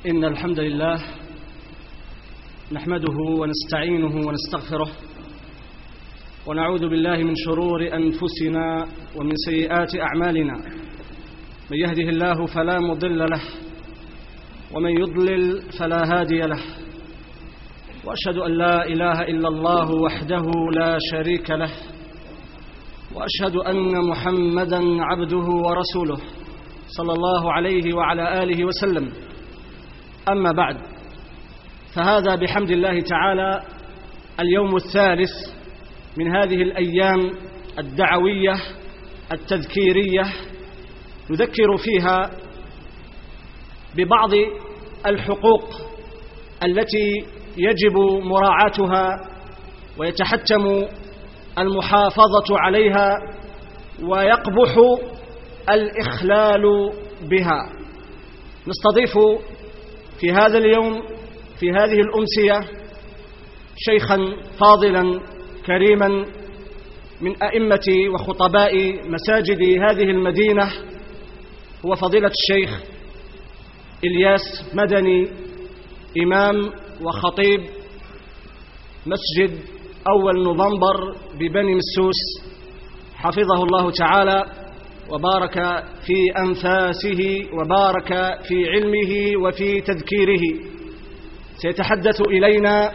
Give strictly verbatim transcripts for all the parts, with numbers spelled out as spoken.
إن الحمد لله نحمده ونستعينه ونستغفره ونعوذ بالله من شرور أنفسنا ومن سيئات أعمالنا. من يهده الله فلا مضل له ومن يضلل فلا هادي له، وأشهد أن لا إله إلا الله وحده لا شريك له، وأشهد أن محمدا عبده ورسوله صلى الله عليه وعلى آله وسلم. أما بعد، فهذا بحمد الله تعالى اليوم الثالث من هذه الأيام الدعوية التذكيرية، نذكر فيها ببعض الحقوق التي يجب مراعاتها ويتحتم المحافظة عليها ويقبح الإخلال بها. نستضيف في هذا اليوم في هذه الأمسية شيخا فاضلا كريما من أئمة وخطباء مساجد هذه المدينة، هو فضيلة الشيخ إلياس مدني، إمام وخطيب مسجد أول نوفمبر ببني مسوس، حفظه الله تعالى وبارك في أنفاسه وبارك في علمه وفي تذكيره. سيتحدث إلينا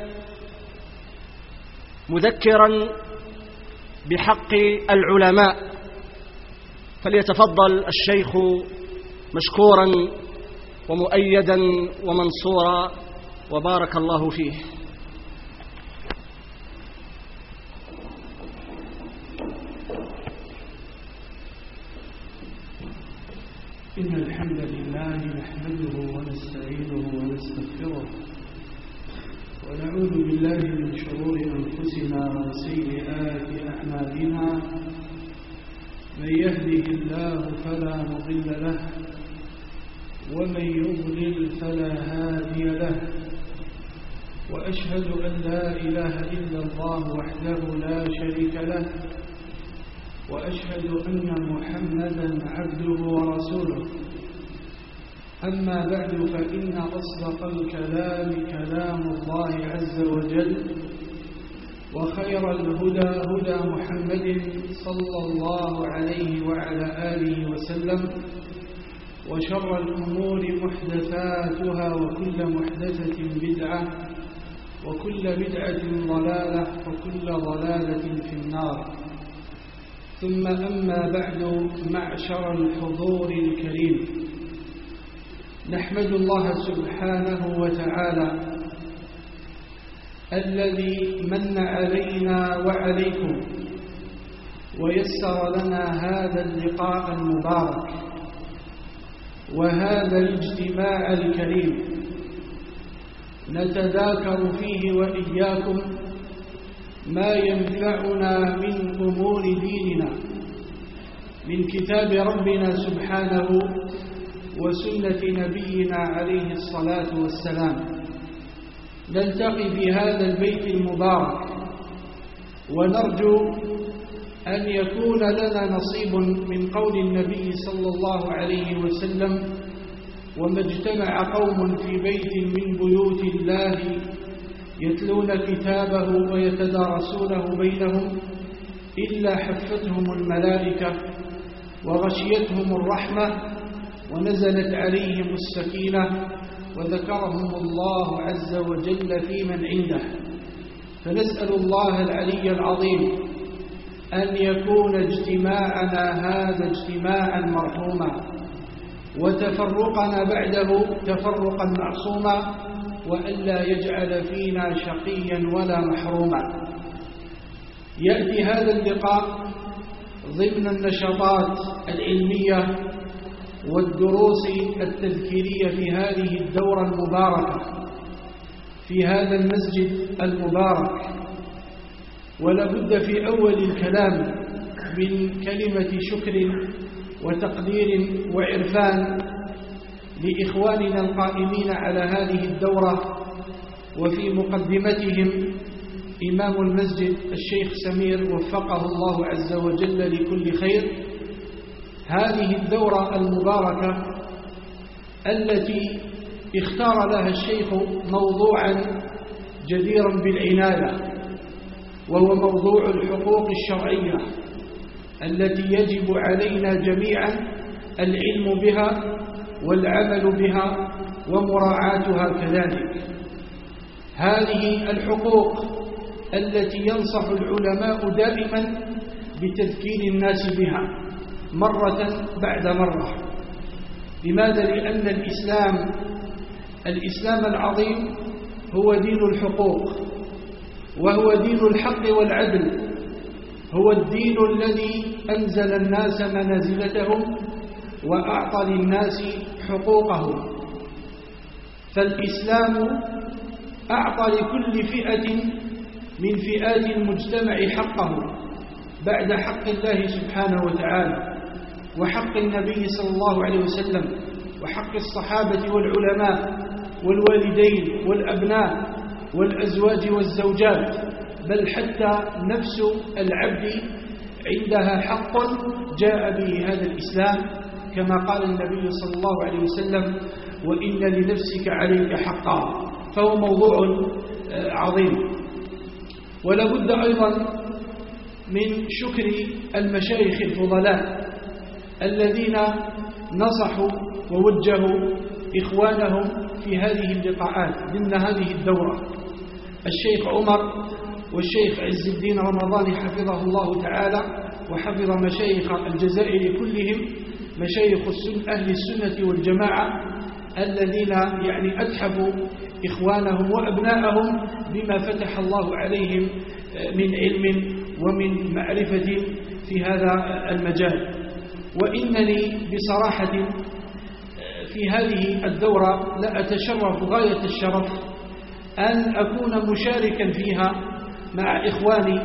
مذكرا بحق العلماء، فليتفضل الشيخ مشكورا ومؤيدا ومنصورا، وبارك الله فيه. إن الحمد لله نحمده ونستعينه ونستغفره ونعوذ بالله من شرور أنفسنا وسيئات أعمالنا. من يهده الله فلا مضل له ومن يضلل فلا هادي له، وأشهد أن لا إله إلا الله وحده لا شريك له، وأشهد أن محمدا عبده ورسوله. أما بعد، فإن أصدق الكلام كلام الله عز وجل، وخير الهدى هدى محمد صلى الله عليه وعلى آله وسلم، وشر الأمور محدثاتها، وكل محدثة بدعة، وكل بدعة ضلالة، وكل ضلالة في النار. ثم أما بعد، معشر الحضور الكريم، نحمد الله سبحانه وتعالى الذي من علينا وعليكم ويسر لنا هذا اللقاء المبارك وهذا الاجتماع الكريم، نتذاكر فيه وإياكم ما ينفعنا من أمور ديننا من كتاب ربنا سبحانه وسنة نبينا عليه الصلاة والسلام. نلتقي في هذا البيت المبارك ونرجو أن يكون لنا نصيب من قول النبي صلى الله عليه وسلم: وما اجتمع قوم في بيت من بيوت الله يتلون كتابه ويتدارسونه بينهم إلا حفتهم الملائكة وغشيتهم الرحمة ونزلت عليهم السكينة وذكرهم الله عز وجل في من عنده. فنسأل الله العلي العظيم أن يكون اجتماعنا هذا اجتماعا مرحوما، وتفرقنا بعده تفرقا معصوما، وألا يجعل فينا شقيا ولا محروما. يأتي هذا اللقاء ضمن النشاطات العلمية والدروس التذكيرية في هذه الدورة المباركة في هذا المسجد المبارك. ولا بد في أول الكلام من كلمة شكر وتقدير وعرفان لإخواننا القائمين على هذه الدورة، وفي مقدمتهم إمام المسجد الشيخ سمير وفقه الله عز وجل لكل خير. هذه الدورة المباركة التي اختار لها الشيخ موضوعا جديرا بالعناية، وهو موضوع الحقوق الشرعية التي يجب علينا جميعا العلم بها والعمل بها ومراعاتها كذلك. هذه الحقوق التي ينصح العلماء دائما بتذكير الناس بها مرة بعد مرة. لماذا؟ لأن الإسلام الإسلام العظيم هو دين الحقوق، وهو دين الحق والعدل، هو الدين الذي أنزل الناس منازلتهم وأعطى للناس حقوقهم. فالإسلام أعطى لكل فئة من فئات المجتمع حقه بعد حق الله سبحانه وتعالى وحق النبي صلى الله عليه وسلم وحق الصحابة والعلماء والوالدين والأبناء والأزواج والزوجات، بل حتى نفس العبد عندها حق جاء به هذا الإسلام، كما قال النبي صلى الله عليه وسلم: وإن لنفسك عليك حقا. فهو موضوع عظيم. ولا بد أيضا من شكر المشايخ الفضلاء الذين نصحوا ووجهوا إخوانهم في هذه اللقاءات ضمن هذه الدورة: الشيخ عمر والشيخ عز الدين رمضان حفظه الله تعالى، وحفظ مشايخ الجزائر كلهم، مشايخ أهل السنة والجماعة الذين يعني أتحفوا إخوانهم وأبناءهم بما فتح الله عليهم من علم ومن معرفة في هذا المجال. وإنني بصراحة في هذه الدورة لا أتشرف غاية الشرف أن أكون مشاركا فيها مع إخواني،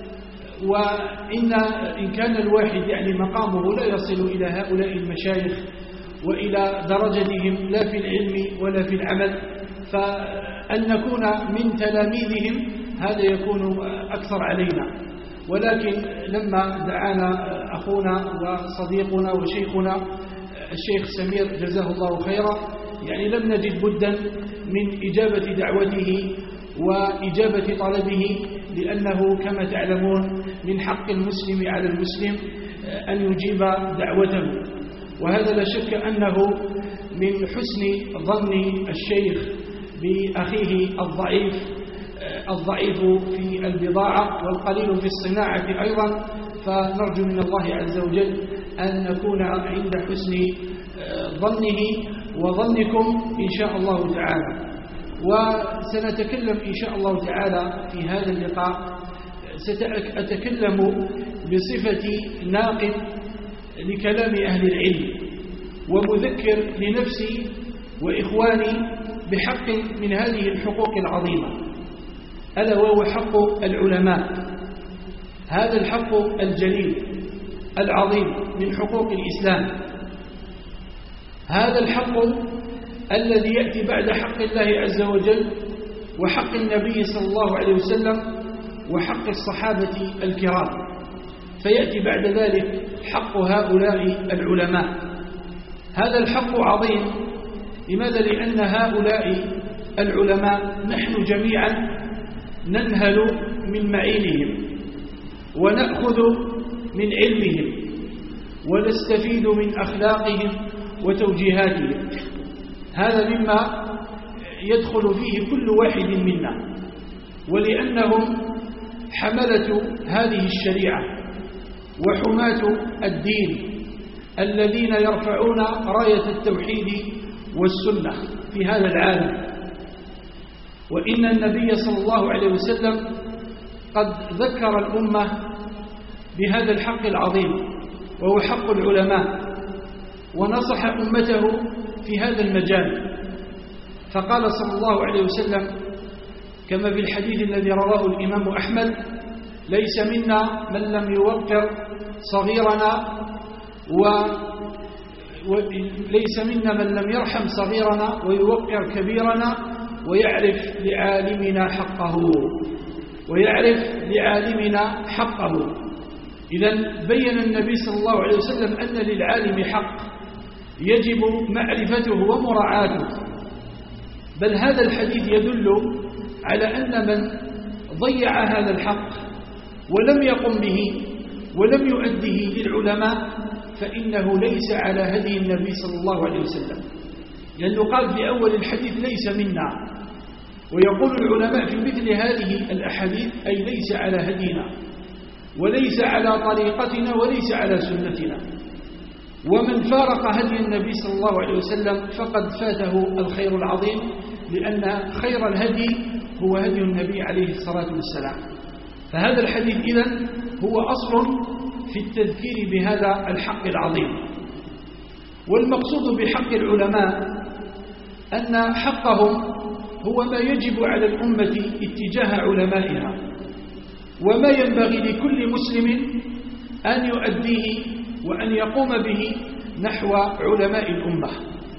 وإن إن كان الواحد يعني مقامه لا يصل إلى هؤلاء المشايخ وإلى درجتهم لا في العلم ولا في العمل، فأن نكون من تلاميذهم هذا يكون أكثر علينا. ولكن لما دعانا أخونا وصديقنا وشيخنا الشيخ سمير جزاه الله خيرا، يعني لم نجد بدا من إجابة دعوته وإجابة طلبه، لأنه كما تعلمون من حق المسلم على المسلم أن يجيب دعوته. وهذا لا شك أنه من حسن ظن الشيخ بأخيه الضعيف الضعيف في البضاعة والقليل في الصناعة أيضا، فنرجو من الله عز وجل أن نكون عند حسن ظنه وظنكم إن شاء الله تعالى. وسنتكلم إن شاء الله تعالى في هذا اللقاء، سأتكلم بصفة ناقل لكلام أهل العلم ومذكر لنفسي وإخواني بحق من هذه الحقوق العظيمة، ألا وهو حق العلماء. هذا الحق الجليل العظيم من حقوق الإسلام، هذا الحق الذي يأتي بعد حق الله عز وجل وحق النبي صلى الله عليه وسلم وحق الصحابة الكرام، فيأتي بعد ذلك حق هؤلاء العلماء. هذا الحق عظيم. لماذا؟ لأن هؤلاء العلماء نحن جميعا ننهل من معينهم ونأخذ من علمهم ونستفيد من أخلاقهم وتوجيهاتهم. هذا مما يدخل فيه كل واحد منا، ولأنهم حملة هذه الشريعة وحماة الدين الذين يرفعون راية التوحيد والسنة في هذا العالم. وإن النبي صلى الله عليه وسلم قد ذكر الأمة بهذا الحق العظيم وهو حق العلماء، ونصح أمته في هذا المجال، فقال صلى الله عليه وسلم كما في الحديث الذي رواه الإمام أحمد: ليس منا من لم يوقر صغيرنا و وليس منا من لم يرحم صغيرنا ويوقر كبيرنا ويعرف لعالمنا حقه ويعرف لعالمنا حقه. إذن بين النبي صلى الله عليه وسلم أن للعالم حق يجب معرفته ومراعاته، بل هذا الحديث يدل على أن من ضيع هذا الحق ولم يقم به ولم يؤديه للعلماء فإنه ليس على هدي النبي صلى الله عليه وسلم، لأنه قال في أول الحديث ليس منا، ويقول العلماء في مثل هذه الأحاديث أي ليس على هدينا وليس على طريقتنا وليس على سنتنا. ومن فارق هدي النبي صلى الله عليه وسلم فقد فاته الخير العظيم، لأن خير الهدي هو هدي النبي عليه الصلاة والسلام. فهذا الحديث إذن هو أصل في التذكير بهذا الحق العظيم. والمقصود بحق العلماء أن حقهم هو ما يجب على الأمة اتجاه علمائها، وما ينبغي لكل مسلم أن يؤديه وأن يقوم به نحو علماء الأمة.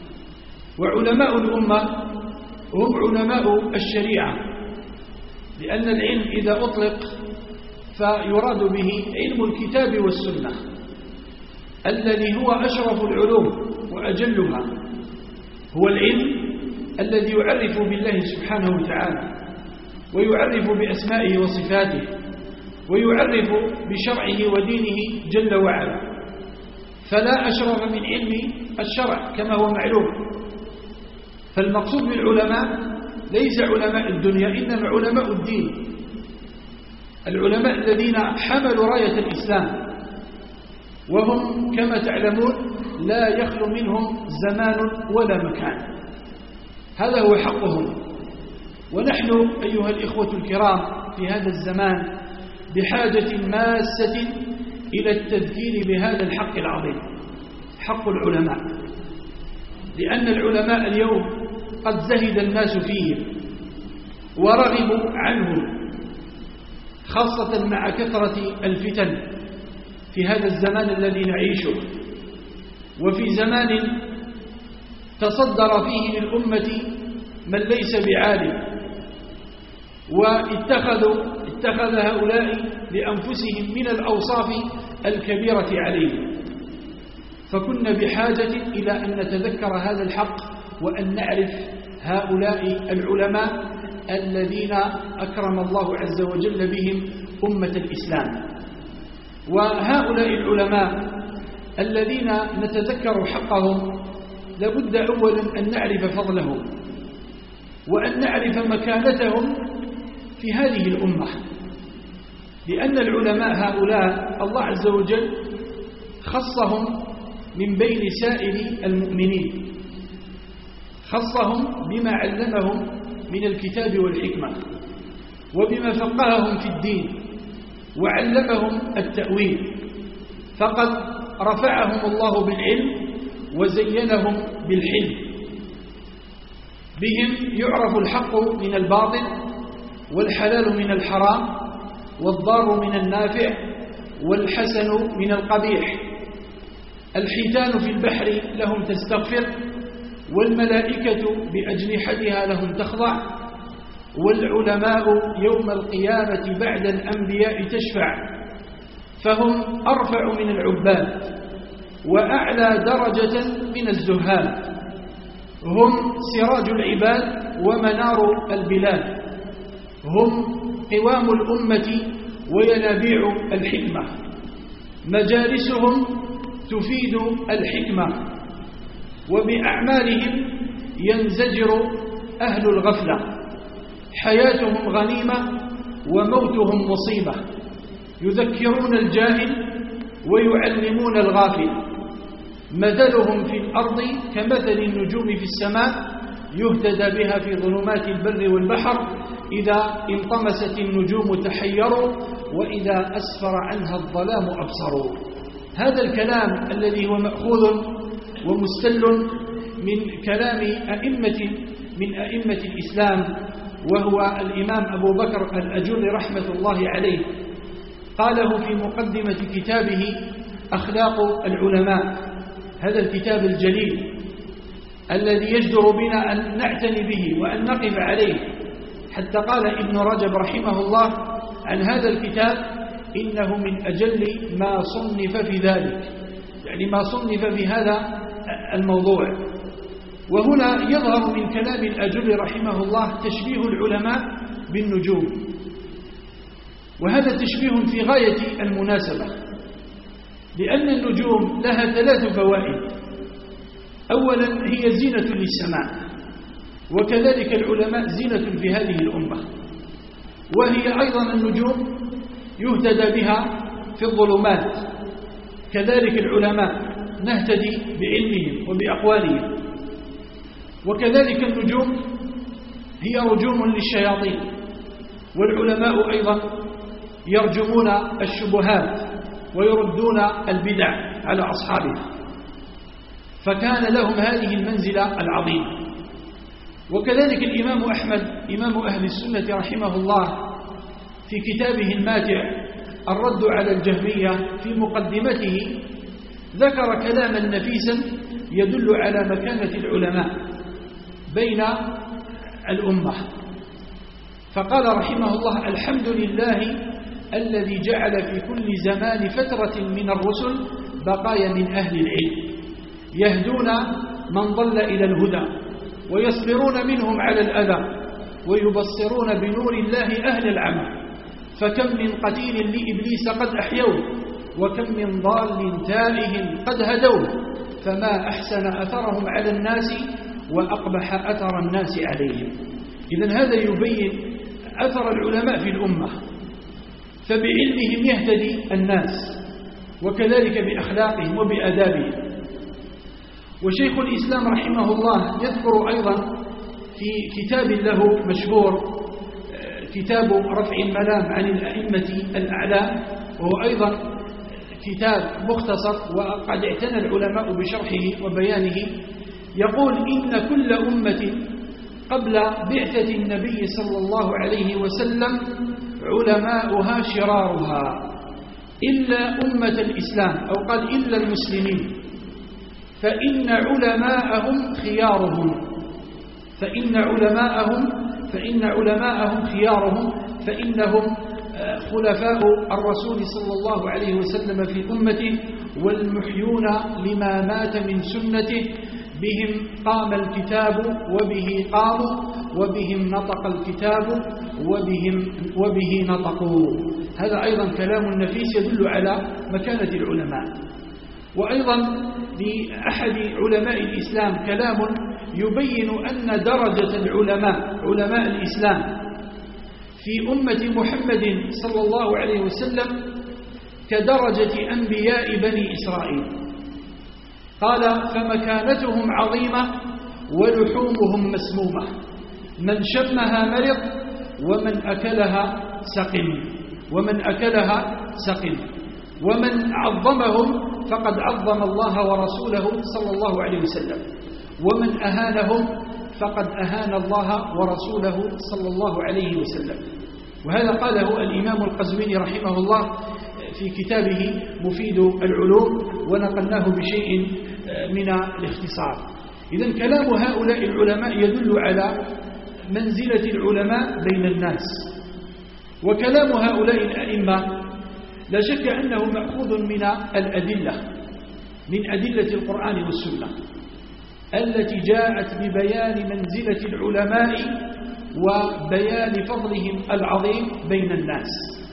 وعلماء الأمة هم علماء الشريعة، لأن العلم إذا أطلق فيراد به علم الكتاب والسنة الذي هو أشرف العلوم وأجلها، هو العلم الذي يعرف بالله سبحانه وتعالى ويعرف بأسمائه وصفاته ويعرف بشرعه ودينه جل وعلا، فلا أشرف من علم الشرع كما هو معلوم. فالمقصود بالعلماء ليس علماء الدنيا، إنما علماء الدين، العلماء الذين حملوا راية الإسلام، وهم كما تعلمون لا يخلو منهم زمان ولا مكان، هذا هو حقهم. ونحن أيها الإخوة الكرام في هذا الزمان بحاجة ماسة إلى التذكير بهذا الحق العظيم، حق العلماء، لأن العلماء اليوم قد زهد الناس فيهم ورغبوا عنهم، خاصة مع كثرة الفتن في هذا الزمان الذي نعيشه، وفي زمان تصدر فيه للأمة من ليس بعالم، واتخذوا اتخذ هؤلاء لأنفسهم من الأوصاف الكبيرة عليهم. فكنا بحاجة إلى أن نتذكر هذا الحق وأن نعرف هؤلاء العلماء الذين أكرم الله عز وجل بهم أمة الإسلام. وهؤلاء العلماء الذين نتذكر حقهم لابد أولا أن نعرف فضلهم وأن نعرف مكانتهم في هذه الأمة، لأن العلماء هؤلاء الله عز وجل خصهم من بين سائر المؤمنين، خصهم بما علمهم من الكتاب والحكمة وبما فقههم في الدين وعلمهم التأويل، فقد رفعهم الله بالعلم وزينهم بالحلم. بهم يعرف الحق من الباطل والحلال من الحرام والضار من النافع والحسن من القبيح. الحيتان في البحر لهم تستغفر، والملائكة بأجنحتها لهم تخضع، والعلماء يوم القيامة بعد الأنبياء تشفع، فهم أرفع من العباد وأعلى درجة من الزهاد، هم سراج العباد ومنار البلاد، هم قوام الأمة وينابيع الحكمة، مجالسهم تفيد الحكمة، وبأعمالهم ينزجر أهل الغفلة، حياتهم غنيمة وموتهم مصيبة، يذكرون الجاهل ويعلمون الغافل، مثلهم في الأرض كمثل النجوم في السماء يهتدى بها في ظلمات البر والبحر، إذا انطمست النجوم تحيروا وإذا أسفر عنها الظلام أبصروا. هذا الكلام الذي هو مأخوذ ومستل من كلام أئمة من أئمة الإسلام، وهو الإمام أبو بكر الأجر رحمة الله عليه، قاله في مقدمة كتابه أخلاق العلماء، هذا الكتاب الجليل الذي يجدر بنا أن نعتني به وأن نقف عليه. حتى قال ابن رجب رحمه الله عن هذا الكتاب إنه من أجل ما صنف في ذلك، يعني ما صنف في هذا الموضوع. وهنا يظهر من كلام الأجل رحمه الله تشبيه العلماء بالنجوم، وهذا تشبيه في غاية المناسبة، لأن النجوم لها ثلاث فوائد. أولا هي زينة للسماء، وكذلك العلماء زينة في هذه الأمة، وهي أيضا النجوم يهتدى بها في الظلمات، كذلك العلماء نهتدي بعلمهم وبأقوالهم، وكذلك النجوم هي رجوم للشياطين، والعلماء أيضا يرجمون الشبهات ويردون البدع على أصحابها، فكان لهم هذه المنزلة العظيمة. وكذلك الإمام أحمد إمام أهل السنة رحمه الله في كتابه الماتع الرد على الجهمية في مقدمته ذكر كلاما نفيسا يدل على مكانة العلماء بين الأمة، فقال رحمه الله: الحمد لله الذي جعل في كل زمان فترة من الرسل بقايا من أهل العلم يهدون من ضل إلى الهدى، ويصبرون منهم على الأذى، ويبصرون بنور الله أهل العمى، فكم من قتيل لإبليس قد أحيوه، وكم من ضال تائه قد هدوه، فما أحسن أثرهم على الناس وأقبح أثر الناس عليهم. إذن هذا يبين أثر العلماء في الأمة، فبعلمهم يهتدي الناس، وكذلك بأخلاقهم وبأدابهم. وشيخ الإسلام رحمه الله يذكر أيضا في كتاب له مشهور كتاب رفع الملام عن الأئمة الأعلام، وهو أيضا كتاب مختصر وقد اعتنى العلماء بشرحه وبيانه، يقول: إن كل أمة قبل بعثة النبي صلى الله عليه وسلم علماؤها شرارها إلا أمة الإسلام، أو قال إلا المسلمين، فإن علماءهم خيارهم فإن علماءهم فإن علماءهم خيارهم فإنهم خلفاء الرسول صلى الله عليه وسلم في أمته، والمحيون لما مات من سنته، بهم قام الكتاب وبه قاموا، وبهم نطق الكتاب وبهم وبه نطقوا. هذا أيضا كلام نفيس يدل على مكانة العلماء. وأيضا لأحد علماء الإسلام كلام يبين أن درجة العلماء علماء الإسلام في أمة محمد صلى الله عليه وسلم كدرجة أنبياء بني إسرائيل. قال: فمكانتهم عظيمة ولحومهم مسمومة، من شمها مرض ومن أكلها سقم ومن أكلها سقم ومن عظمهم فقد عظم الله ورسوله صلى الله عليه وسلم، ومن أهانهم فقد أهان الله ورسوله صلى الله عليه وسلم. وهذا قاله الإمام القزويني رحمه الله في كتابه مفيد العلوم، ونقلناه بشيء من الاختصار. إذن كلام هؤلاء العلماء يدل على منزلة العلماء بين الناس، وكلام هؤلاء الأئمة لا شك أنه مأخوذ من الأدلة، من أدلة القرآن والسنة التي جاءت ببيان منزلة العلماء وبيان فضلهم العظيم بين الناس،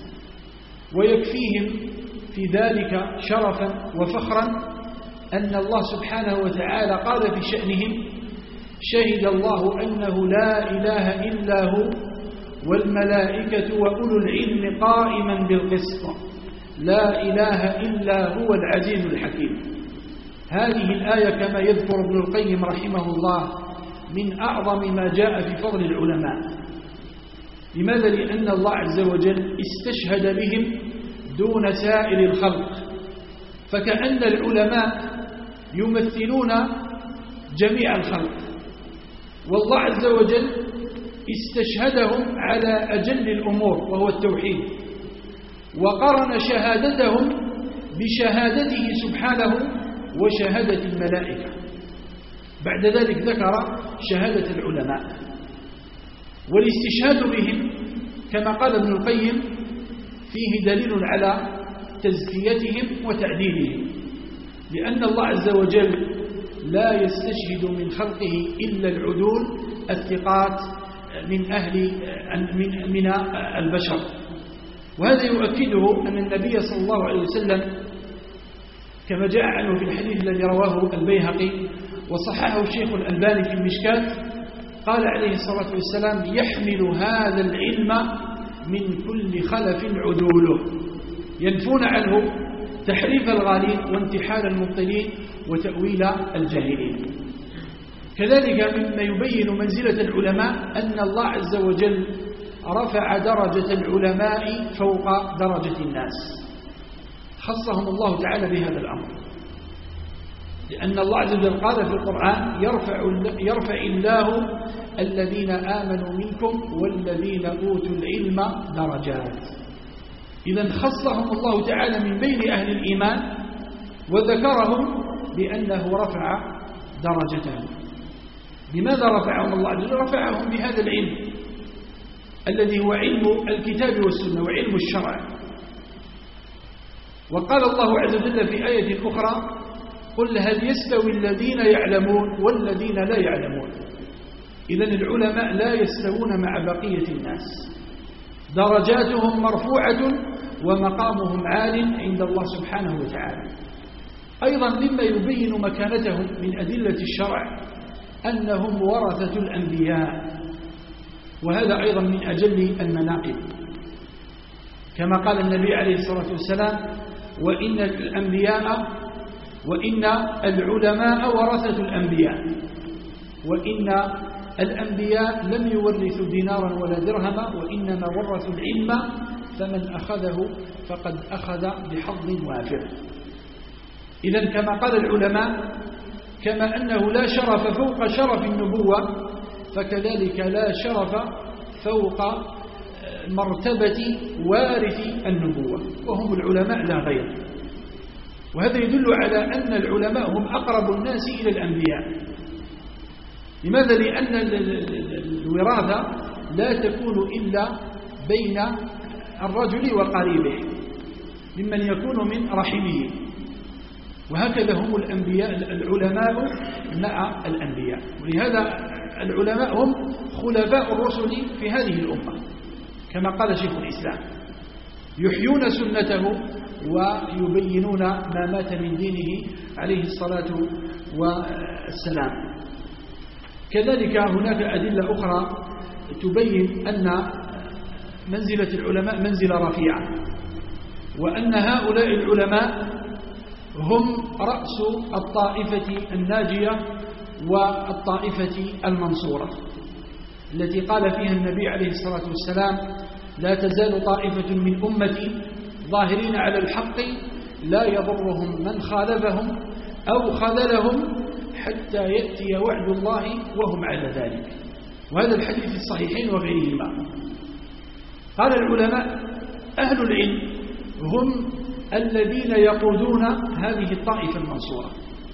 ويكفيهم في ذلك شرفا وفخرا أن الله سبحانه وتعالى قال في شأنهم: شهد الله أنه لا إله إلا هو والملائكة وأولو العلم قائما بالقسط لا إله إلا هو العزيز الحكيم. هذه الآية كما يذكر ابن القيم رحمه الله من أعظم ما جاء في فضل العلماء. لماذا؟ لأن الله عز وجل استشهد بهم دون سائر الخلق، فكأن العلماء يمثلون جميع الخلق، والله عز وجل استشهدهم على أجل الأمور وهو التوحيد، وقرن شهادتهم بشهادته سبحانه وشهادة الملائكة. بعد ذلك ذكر شهادة العلماء، والاستشهاد بهم كما قال ابن القيم فيه دليل على تزكيتهم وتعديلهم، لأن الله عز وجل لا يستشهد من خلقه إلا العدول الثقات من أهل من من البشر. وهذا يؤكده أن النبي صلى الله عليه وسلم كما جاء عنه في الحديث الذي رواه البيهقي وصححه الشيخ الألباني في المشكاة، قال عليه الصلاة والسلام: يحمل هذا العلم من كل خلف عدوله، ينفون عنه تحريف الغالين وانتحال المبطلين وتأويل الجاهلين. كذلك مما يبين منزلة العلماء أن الله عز وجل رفع درجة العلماء فوق درجة الناس، خصهم الله تعالى بهذا الأمر، لأن الله عز وجل قال في القرآن: يرفع, يرفع الله الذين آمنوا منكم والذين أوتوا العلم درجات. إذن خصهم الله تعالى من بين أهل الإيمان وذكرهم بأنه رفع درجتهم. لماذا رفعهم الله عز وجل؟ رفعهم بهذا العلم الذي هو علم الكتاب والسنة وعلم الشرع. وقال الله عز وجل في آية أخرى: قل هل يستوي الذين يعلمون والذين لا يعلمون. إذن العلماء لا يستوون مع بقية الناس، درجاتهم مرفوعة ومقامهم عال عند الله سبحانه وتعالى. أيضا مما يبين مكانتهم من أدلة الشرع أنهم ورثة الأنبياء، وهذا أيضا من أجل المناقب، كما قال النبي عليه الصلاة والسلام: وإن الأنبياء وإن العلماء ورثة الأنبياء، وإن الأنبياء لم يورثوا دينارا ولا درهما وإنما ورثوا العلم فمن أخذه فقد أخذ بحظ وافر. إذن كما قال العلماء: كما أنه لا شرف فوق شرف النبوة فكذلك لا شرف فوق مرتبة وارث النبوة، وهم العلماء لا غير. وهذا يدل على أن العلماء هم أقرب الناس إلى الأنبياء. لماذا؟ لأن الوراثة لا تكون إلا بين الرجل وقريبه ممن يكون من رحمه، وهكذا هم الأنبياء العلماء مع الأنبياء. ولهذا العلماء هم خلفاء الرسل في هذه الأمة، كما قال شيخ الإسلام: يحيون سنته ويبينون ما مات من دينه عليه الصلاة والسلام. كذلك هناك أدلة أخرى تبين أن منزلة العلماء منزلة رفيعة، وأن هؤلاء العلماء هم رأس الطائفة الناجية والطائفة المنصورة التي قال فيها النبي عليه الصلاة والسلام: لا تزال طائفة من أمتي ظاهرين على الحق لا يضرهم من خالفهم أو خذلهم حتى يأتي وعد الله وهم على ذلك. وهذا الحديث في الصحيحين وغيرهما. قال العلماء: أهل العلم هم الذين يقودون هذه الطائفة المنصورة.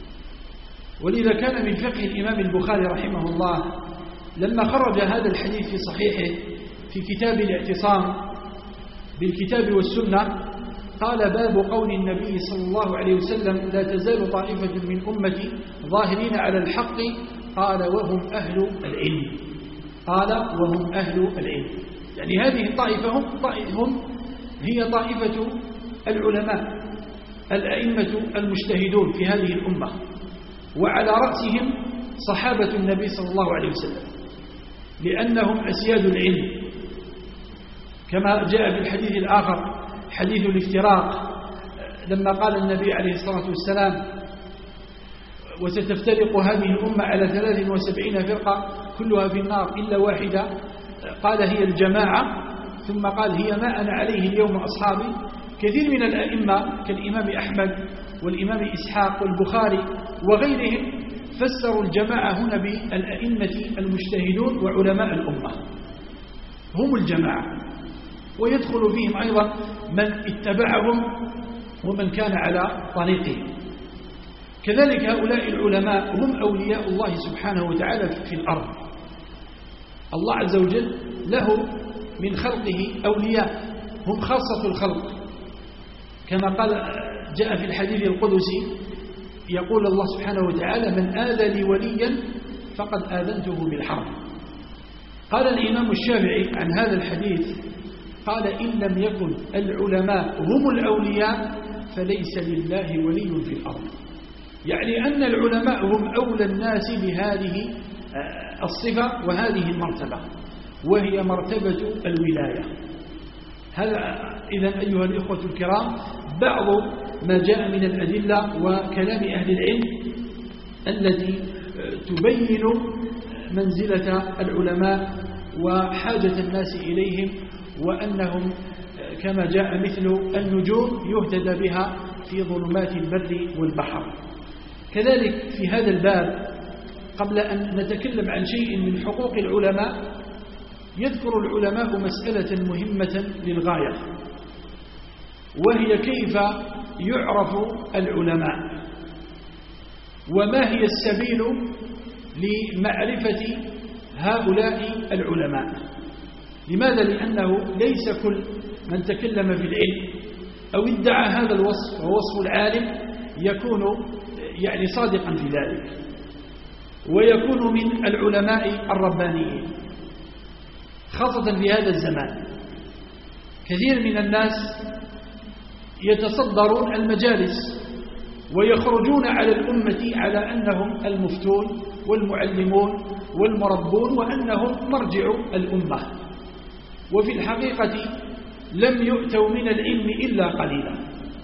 ولذا كان من فقه الإمام البخاري رحمه الله لما خرج هذا الحديث في صحيحه في كتاب الاعتصام بالكتاب والسنة قال: باب قول النبي صلى الله عليه وسلم: لا تزال طائفة من أمتي ظاهرين على الحق، قال: وهم أهل العلم. قال: وهم أهل العلم. يعني هذه الطائفة هم, هم هي طائفة العلماء الأئمة المجتهدون في هذه الأمة، وعلى رأسهم صحابة النبي صلى الله عليه وسلم، لأنهم أسياد العلم، كما جاء في الحديث الآخر حديث الافتراق لما قال النبي عليه الصلاة والسلام: وستفترق هذه الأمة على ثلاث وسبعين فرقة كلها في النار إلا واحدة، قال: هي الجماعة، ثم قال: هي ما أنا عليه اليوم أصحابي. كثير من الأئمة كالإمام أحمد والإمام إسحاق والبخاري وغيرهم فسروا الجماعة هنا بالأئمة المجتهدون وعلماء الأمة، هم الجماعة، ويدخل فيهم أيضا من اتبعهم ومن كان على طريقهم. كذلك هؤلاء العلماء هم أولياء الله سبحانه وتعالى في الأرض. الله عز وجل له من خلقه أولياء هم خاصة الخلق، كما قال جاء في الحديث القدسي: يقول الله سبحانه وتعالى من آذى لي وليا فقد آذنته بالحرب. قال الإمام الشافعي عن هذا الحديث قال إن لم يكن العلماء هم الأولياء فليس لله ولي في الأرض، يعني أن العلماء هم أولى الناس بهذه الصفة وهذه المرتبة، وهي مرتبة الولاية. هذا إذن أيها الإخوة الكرام بعض ما جاء من الأدلة وكلام أهل العلم التي تبين منزلة العلماء وحاجة الناس إليهم، وأنهم كما جاء مثل النجوم يهتدى بها في ظلمات البر والبحر. كذلك في هذا الباب قبل أن نتكلم عن شيء من حقوق العلماء يذكر العلماء مسألة مهمة للغاية، وهي كيف يعرف العلماء وما هي السبيل لمعرفة هؤلاء العلماء. لماذا؟ لأنه ليس كل من تكلم في العلم أو ادعى هذا الوصف ووصف العالم يكون يعني صادقا في ذلك، ويكون من العلماء الربانيين، خاصة في هذا الزمان. كثير من الناس يتصدرون المجالس ويخرجون على الأمة على أنهم المفتون والمعلمون والمربون وأنهم مرجع الأمة، وفي الحقيقة لم يؤتوا من العلم إلا قليلا،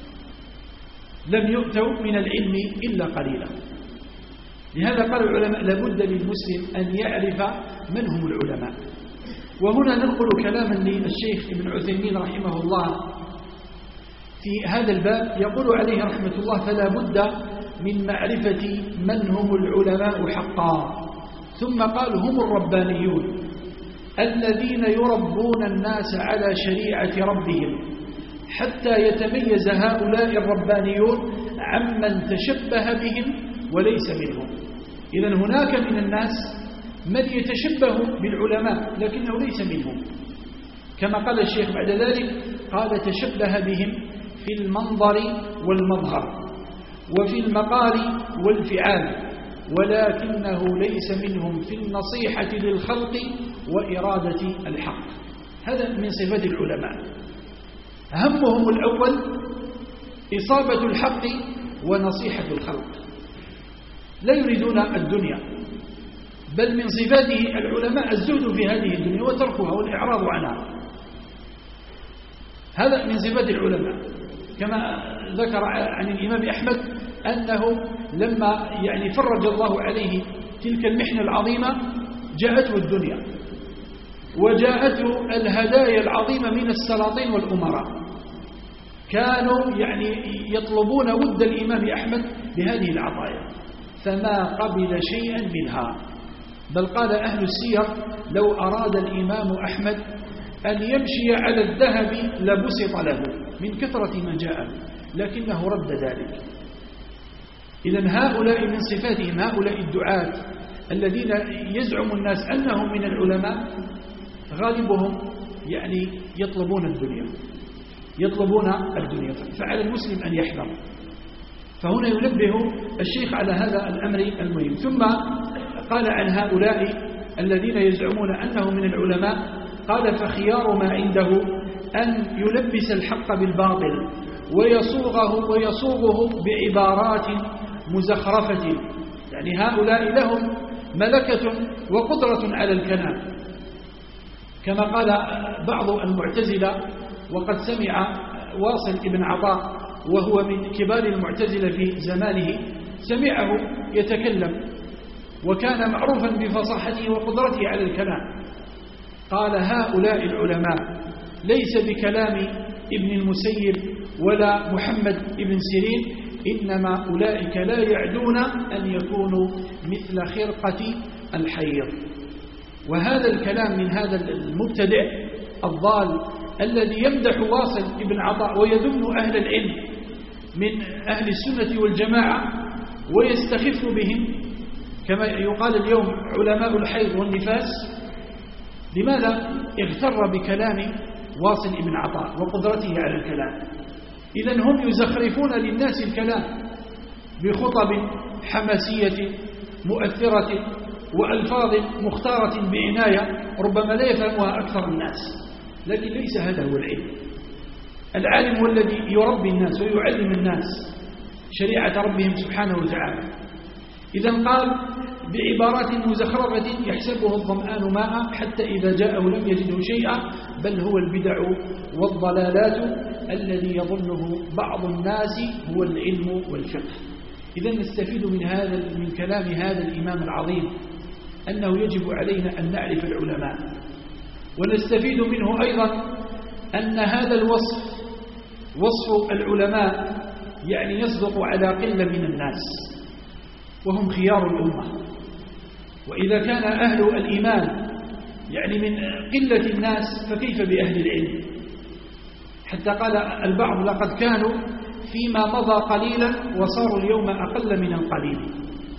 لم يؤتوا من العلم إلا قليلا. لهذا قال العلماء لابد للمسلم أن يعرف من هم العلماء. وهنا ننقل كلاما للشيخ ابن عثيمين رحمه الله في هذا الباب، يقول عليه رحمة الله فلا بد من معرفة من هم العلماء حقا. ثم قال هم الربانيون الذين يربون الناس على شريعة ربهم حتى يتميز هؤلاء الربانيون عمن تشبه بهم وليس منهم. إذن هناك من الناس من يتشبه بالعلماء لكنه ليس منهم، كما قال الشيخ بعد ذلك قال تشبه بهم في المنظر والمظهر وفي المقال والفعال، ولكنه ليس منهم في النصيحة للخلق وإرادة الحق. هذا من صفات العلماء، همهم الأول إصابة الحق ونصيحة الخلق، لا يريدون الدنيا، بل من صفاته العلماء الزهد في هذه الدنيا وتركها والإعراض عنها. هذا من صفات العلماء، كما ذكر عن الإمام أحمد أنه لما يعني فرج الله عليه تلك المحنة العظيمة جاءته الدنيا وجاءته الهدايا العظيمة من السلاطين والأمراء، كانوا يعني يطلبون ود الإمام أحمد بهذه العطايا فما قبل شيئا منها. بل قال أهل السير لو أراد الإمام أحمد أن يمشي على الذهب لبسط له من كثرة ما جاء، لكنه رد ذلك. إذن هؤلاء من صفاتهم هؤلاء الدعاة الذين يزعم الناس أنهم من العلماء غالبهم يعني يطلبون الدنيا يطلبون الدنيا فعلى المسلم أن يحذر. فهنا ينبه الشيخ على هذا الأمر المهم. ثم قال عن هؤلاء الذين يزعمون أنهم من العلماء قال فخيار ما عنده أن يلبس الحق بالباطل ويصوغه ويصوغه بعبارات مزخرفة، يعني هؤلاء لهم ملكة وقدرة على الكلام، كما قال بعض المعتزلة، وقد سمع واصل ابن عطاء وهو من كبار المعتزلة في زمانه سمعه يتكلم وكان معروفا بفصاحته وقدرته على الكلام، قال هؤلاء العلماء ليس بكلام ابن المسيب ولا محمد ابن سيرين، إنما أولئك لا يعدون أن يكونوا مثل خرقة الحيض. وهذا الكلام من هذا المبتدع الضال الذي يمدح واصل ابن عطاء ويذم أهل العلم من أهل السنة والجماعة ويستخف بهم كما يقال اليوم علماء الحيض والنفاس. لماذا؟ اغتر بكلام واصل ابن عطاء وقدرته على الكلام. إذن هم يزخرفون للناس الكلام بخطب حماسية مؤثرة وألفاظ مختارة بعناية ربما لا يفهمها أكثر الناس، لكن ليس هذا هو العلم. العالم هو الذي يربي الناس ويعلم الناس شريعة ربهم سبحانه وتعالى. إذا قال بعبارات مزخرفة يحسبه الظمآن ماء حتى إذا جاءه لم يجده شيئا، بل هو البدع والضلالات الذي يظنه بعض الناس هو العلم والفقه. إذا نستفيد من هذا من كلام هذا الإمام العظيم أنه يجب علينا أن نعرف العلماء، ونستفيد منه أيضا أن هذا الوصف وصف العلماء يعني يصدق على قلة من الناس وهم خيار الأمة. وإذا كان أهل الإيمان يعني من قلة الناس فكيف بأهل العلم؟ حتى قال البعض لقد كانوا فيما مضى قليلا وصاروا اليوم أقل من القليل.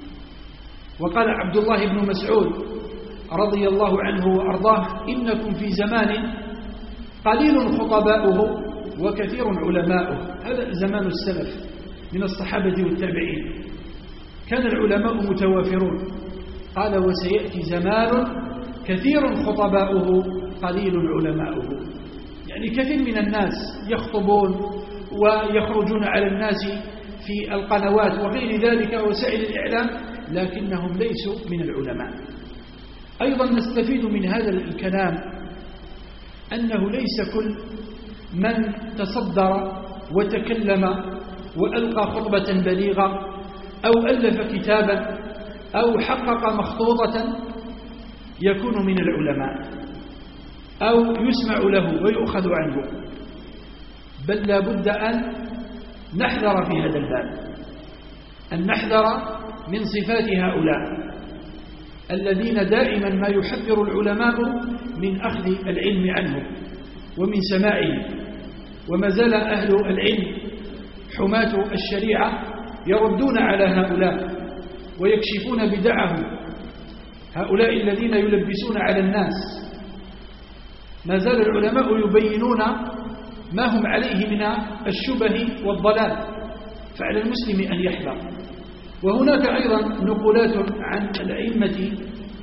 وقال عبد الله بن مسعود رضي الله عنه وأرضاه إنكم في زمان قليل خطباؤه وكثير علماؤه. هذا زمان السلف من الصحابة والتابعين، كان العلماء متوافرون. قال وسيأتي زمان كثير خطباؤه قليل علماؤه، يعني كثير من الناس يخطبون ويخرجون على الناس في القنوات وغير ذلك وسائل الإعلام، لكنهم ليسوا من العلماء. أيضا نستفيد من هذا الكلام أنه ليس كل من تصدر وتكلم وألقى خطبة بليغة أو ألف كتابا أو حقق مخطوطة يكون من العلماء أو يسمع له ويؤخذ عنه، بل لا بد أن نحذر في هذا الباب، أن نحذر من صفات هؤلاء الذين دائما ما يحذر العلماء من أخذ العلم عنهم ومن سماعه. وما زال أهل العلم حماة الشريعة يردون على هؤلاء ويكشفون بدعهم، هؤلاء الذين يلبسون على الناس. ما زال العلماء يبينون ما هم عليه من الشبه والضلال، فعلى المسلم أن يحذر. وهناك أيضا نقولات عن الأئمة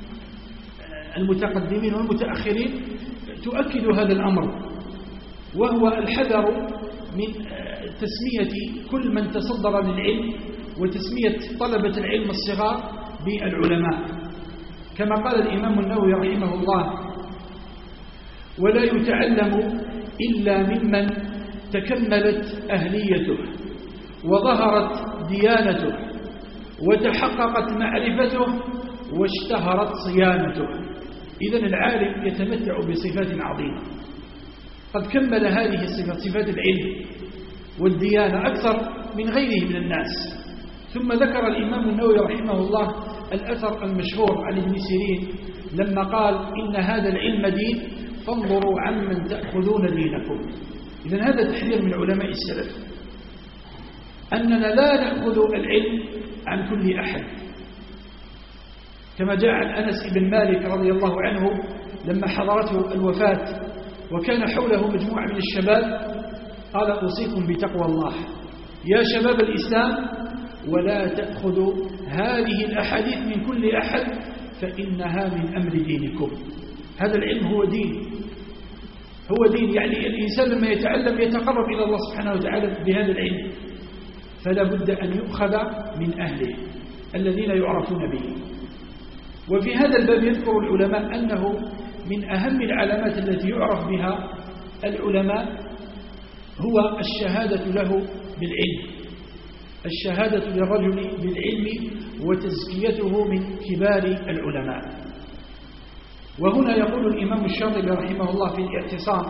المتقدمين والمتأخرين تؤكد هذا الأمر، وهو الحذر من تسمية كل من تصدر للعلم وتسمية طلبة العلم الصغار بالعلماء، كما قال الإمام النووي رحمه الله ولا يتعلم إلا ممن تكملت أهليته وظهرت ديانته وتحققت معرفته واشتهرت صيانته. إذن العالم يتمتع بصفات عظيمة قد كمل هذه الصفات، صفات العلم والديانة أكثر من غيره من الناس. ثم ذكر الإمام النووي رحمه الله الأثر المشهور عن ابن سيرين لما قال إن هذا العلم دين فانظروا عمن تأخذون دينكم. إذن هذا تحذير من علماء السلف أننا لا نأخذ العلم عن كل أحد، كما جاء عن أنس بن مالك رضي الله عنه لما حضرته الوفاة وكان حوله مجموعة من الشباب قال أوصيكم بتقوى الله يا شباب الإسلام ولا تأخذوا هذه الأحاديث من كل أحد فإنها من أمر دينكم. هذا العلم هو دين، هو دين، يعني الإنسان لما يتعلم يتقرب إلى الله سبحانه وتعالى بهذا العلم، فلا بد أن يؤخذ من أهله الذين يعرفون به. وفي هذا الباب يذكر العلماء أنه من أهم العلامات التي يعرف بها العلماء هو الشهادة له بالعلم، الشهادة للرجل بالعلم وتزكيته من كبار العلماء. وهنا يقول الإمام الشاطبي رحمه الله في الاعتصام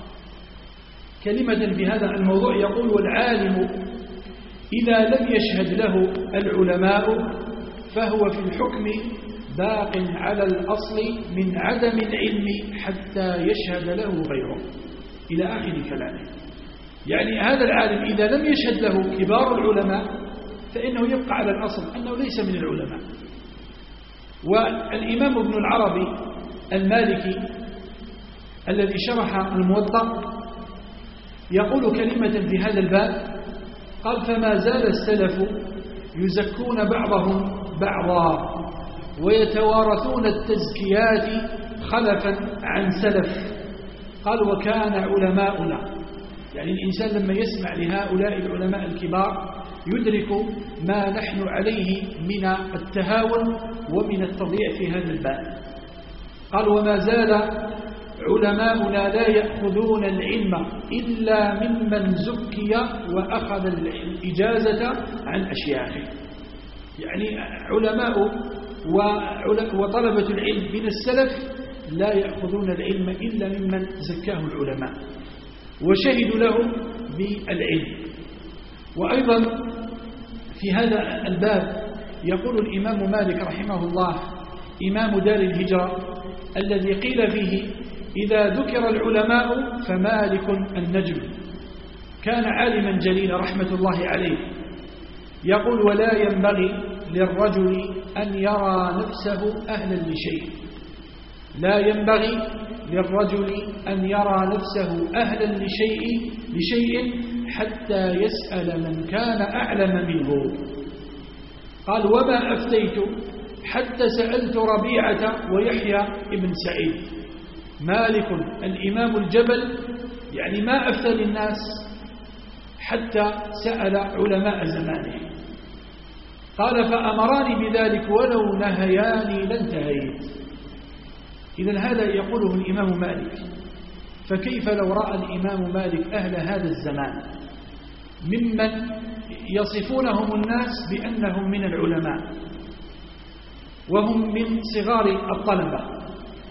كلمة في هذا الموضوع، يقول والعالم إذا لم يشهد له العلماء فهو في الحكم باق على الأصل من عدم العلم حتى يشهد له غيره، إلى آخر كلامه. يعني هذا العالم إذا لم يشهد له كبار العلماء فإنه يبقى على الأصل أنه ليس من العلماء. والإمام ابن العربي المالكي الذي شرح الموطأ يقول كلمة في هذا الباب، قال فما زال السلف يزكون بعضهم بعضا ويتوارثون التزكيات خلفا عن سلف. قال وكان علماؤنا، يعني الإنسان لما يسمع لهؤلاء العلماء الكبار يدرك ما نحن عليه من التهاون ومن التضييع في هذا الباب. قال وما زال علماؤنا لا يأخذون العلم إلا ممن زكي وأخذ الإجازة عن أشياخه. يعني علماء وطلبة العلم من السلف لا يأخذون العلم إلا ممن زكاه العلماء وشهدوا له بالعلم. وأيضا في هذا الباب يقول الإمام مالك رحمه الله إمام دار الهجرة الذي قيل فيه إذا ذكر العلماء فمالك النجم، كان عالما جليلا رحمة الله عليه، يقول ولا ينبغي للرجل أن يرى نفسه أهلا لشيء، لا ينبغي للرجل أن يرى نفسه أهلا لشيء لشيء حتى يسأل من كان أعلم منه. قال وما أفتيت حتى سألت ربيعة ويحيى ابن سعيد. مالك الإمام الجبل يعني ما أفتى للناس حتى سأل علماء زمانه. قال فأمراني بذلك ولو نهياني لانتهيت. إذن هذا يقوله الإمام مالك، فكيف لو رأى الإمام مالك أهل هذا الزمان ممن يصفونهم الناس بأنهم من العلماء وهم من صغار الطلبة،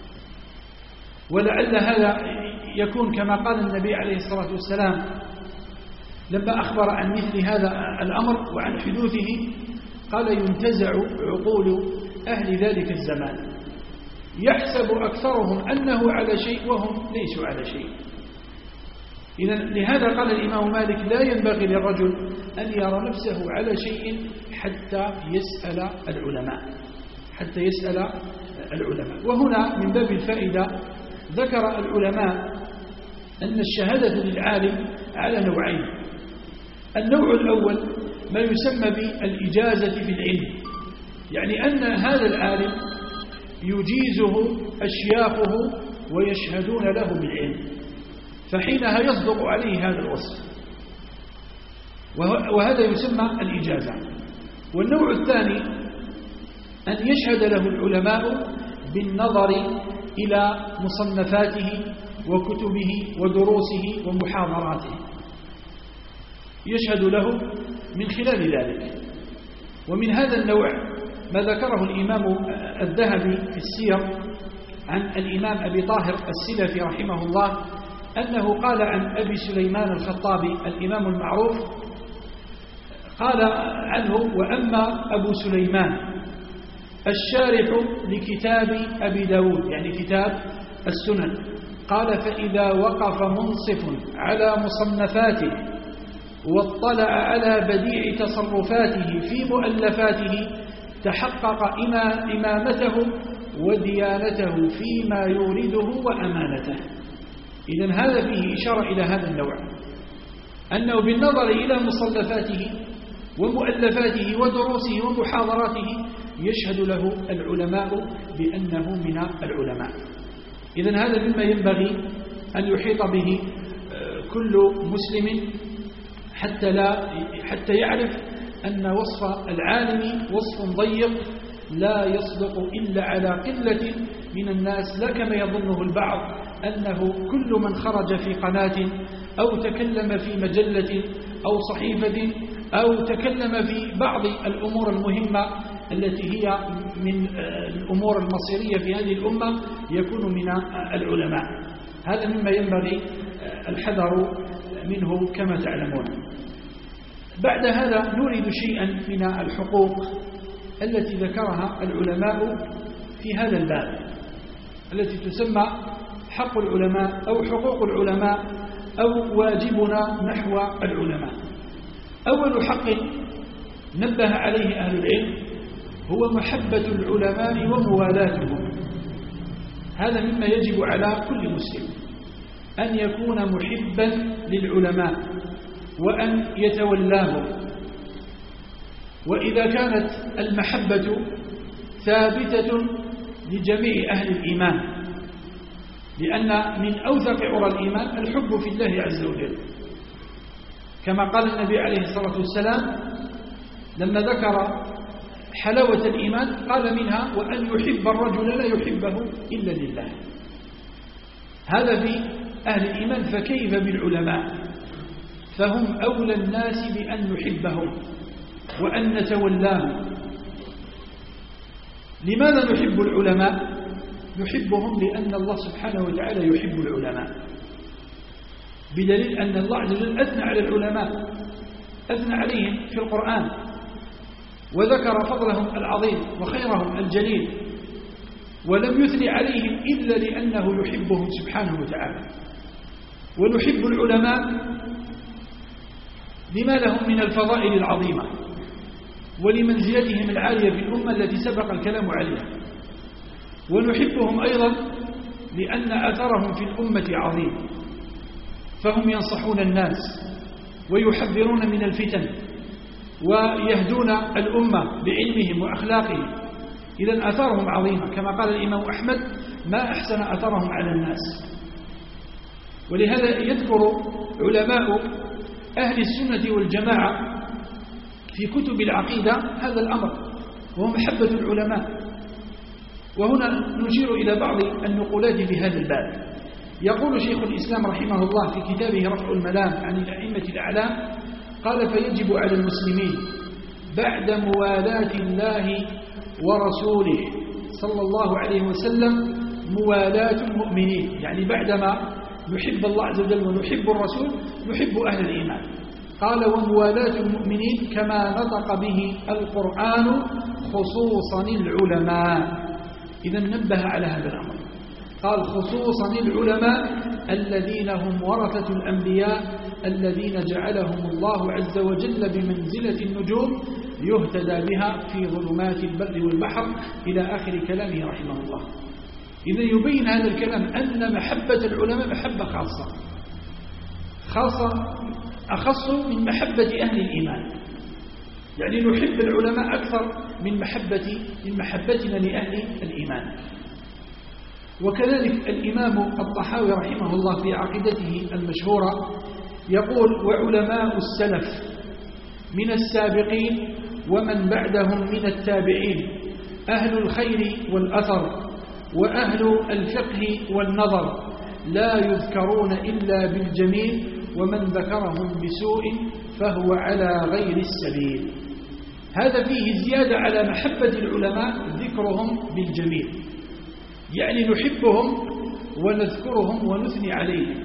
ولعل هذا يكون كما قال النبي عليه الصلاة والسلام لما أخبر عن مثل هذا الأمر وعن حدوثه، قال ينتزع عقول أهل ذلك الزمان، يحسب أكثرهم أنه على شيء وهم ليسوا على شيء. إذن لهذا قال الإمام مالك لا ينبغي للرجل أن يرى نفسه على شيء حتى يسأل العلماء حتى يسأل العلماء. وهنا من باب الفائدة ذكر العلماء أن الشهادة للعالم على نوعين. النوع الأول ما يسمى بالإجازة في العلم، يعني أن هذا العالم يجيزه أشياخه ويشهدون له بالعلم، فحينها يصدق عليه هذا الوصف، وهذا يسمى الإجازة. والنوع الثاني أن يشهد له العلماء بالنظر إلى مصنفاته وكتبه ودروسه ومحاضراته، يشهد له من خلال ذلك. ومن هذا النوع ما ذكره الإمام الذهبي في السير عن الإمام أبي طاهر السلفي رحمه الله أنه قال عن أبي سليمان الخطابي الإمام المعروف، قال عنه وأما أبو سليمان الشارح لكتاب أبي داود يعني كتاب السنن، قال فإذا وقف منصف على مصنفاته واطلع على بديع تصرفاته في مؤلفاته تحقق إمامته وديانته فيما يورده وأمانته. إذن هذا فيه إشارة إلى هذا النوع، أنه بالنظر إلى مصنفاته ومؤلفاته ودروسه ومحاضراته يشهد له العلماء بأنه من العلماء. إذن هذا مما ينبغي أن يحيط به كل مسلم حتى, لا حتى يعرف أن وصف العالم وصف ضيق لا يصدق إلا على قلة من الناس، لا كما يظنه البعض أنه كل من خرج في قناة أو تكلم في مجلة أو صحيفة أو تكلم في بعض الأمور المهمة التي هي من الأمور المصيرية في هذه الأمة يكون من العلماء. هذا مما ينبغي الحذر منه كما تعلمون. بعد هذا نريد شيئا من الحقوق التي ذكرها العلماء في هذا الباب، التي تسمى حق العلماء أو حقوق العلماء أو واجبنا نحو العلماء. أول حق نبه عليه أهل العلم هو محبة العلماء وموالاتهم. هذا مما يجب على كل مسلم أن يكون محبا للعلماء وأن يتولاهم. وإذا كانت المحبة ثابتة لجميع أهل الإيمان، لأن من أوثق عرى الإيمان الحب في الله عز وجل، كما قال النبي عليه الصلاة والسلام لما ذكر حلاوة الإيمان قال منها وأن يحب الرجل لا يحبه إلا لله. هذا في أهل الإيمان، فكيف بالعلماء؟ فهم أولى الناس بأن نحبهم وأن نتولاهم. لماذا نحب العلماء؟ نحبهم لأن الله سبحانه وتعالى يحب العلماء، بدليل أن الله عز وجل أثنى على العلماء، أثنى عليهم في القرآن وذكر فضلهم العظيم وخيرهم الجليل، ولم يثني عليهم إلا لأنه يحبهم سبحانه وتعالى. ونحب العلماء لما لهم من الفضائل العظيمة ولمنزلتهم العالية في الأمة التي سبق الكلام عليها. ونحبهم أيضا لأن أثرهم في الأمة عظيم، فهم ينصحون الناس ويحذرون من الفتن ويهدون الأمة بعلمهم وأخلاقهم. إذن أثرهم عظيمة، كما قال الإمام أحمد ما أحسن أثرهم على الناس. ولهذا يذكر علماء أهل السنة والجماعة في كتب العقيدة هذا الأمر، وهو محبة العلماء. وهنا نشير إلى بعض النقولات في هذا الباب. يقول شيخ الإسلام رحمه الله في كتابه رفع الملام عن الأئمة الأعلام قال فيجب على المسلمين بعد موالاة الله ورسوله صلى الله عليه وسلم موالاة المؤمنين، يعني بعدما نحب الله عز وجل ونحب الرسول نحب أهل الإيمان. قال وموالاة المؤمنين كما نطق به القرآن خصوصا العلماء. إذا نبه على هذا الأمر، قال خصوصا العلماء الذين هم ورثة الأنبياء الذين جعلهم الله عز وجل بمنزلة النجوم يهتدى بها في ظلمات البر والبحر إلى آخر كلامه رحمه الله. إذا يبين هذا الكلام أن محبة العلماء محبة خاصة خاصة أخص من محبة أهل الإيمان، يعني نحب العلماء أكثر من محبة من محبتنا لأهل الإيمان. وكذلك الإمام الطحاوي رحمه الله في عقيدته المشهورة يقول وعلماء السلف من السابقين ومن بعدهم من التابعين أهل الخير والأثر وأهل الفقه والنظر لا يذكرون إلا بالجميل ومن ذكرهم بسوء فهو على غير السبيل. هذا فيه زيادة على محبة العلماء ذكرهم بالجميل، يعني نحبهم ونذكرهم ونثني عليهم،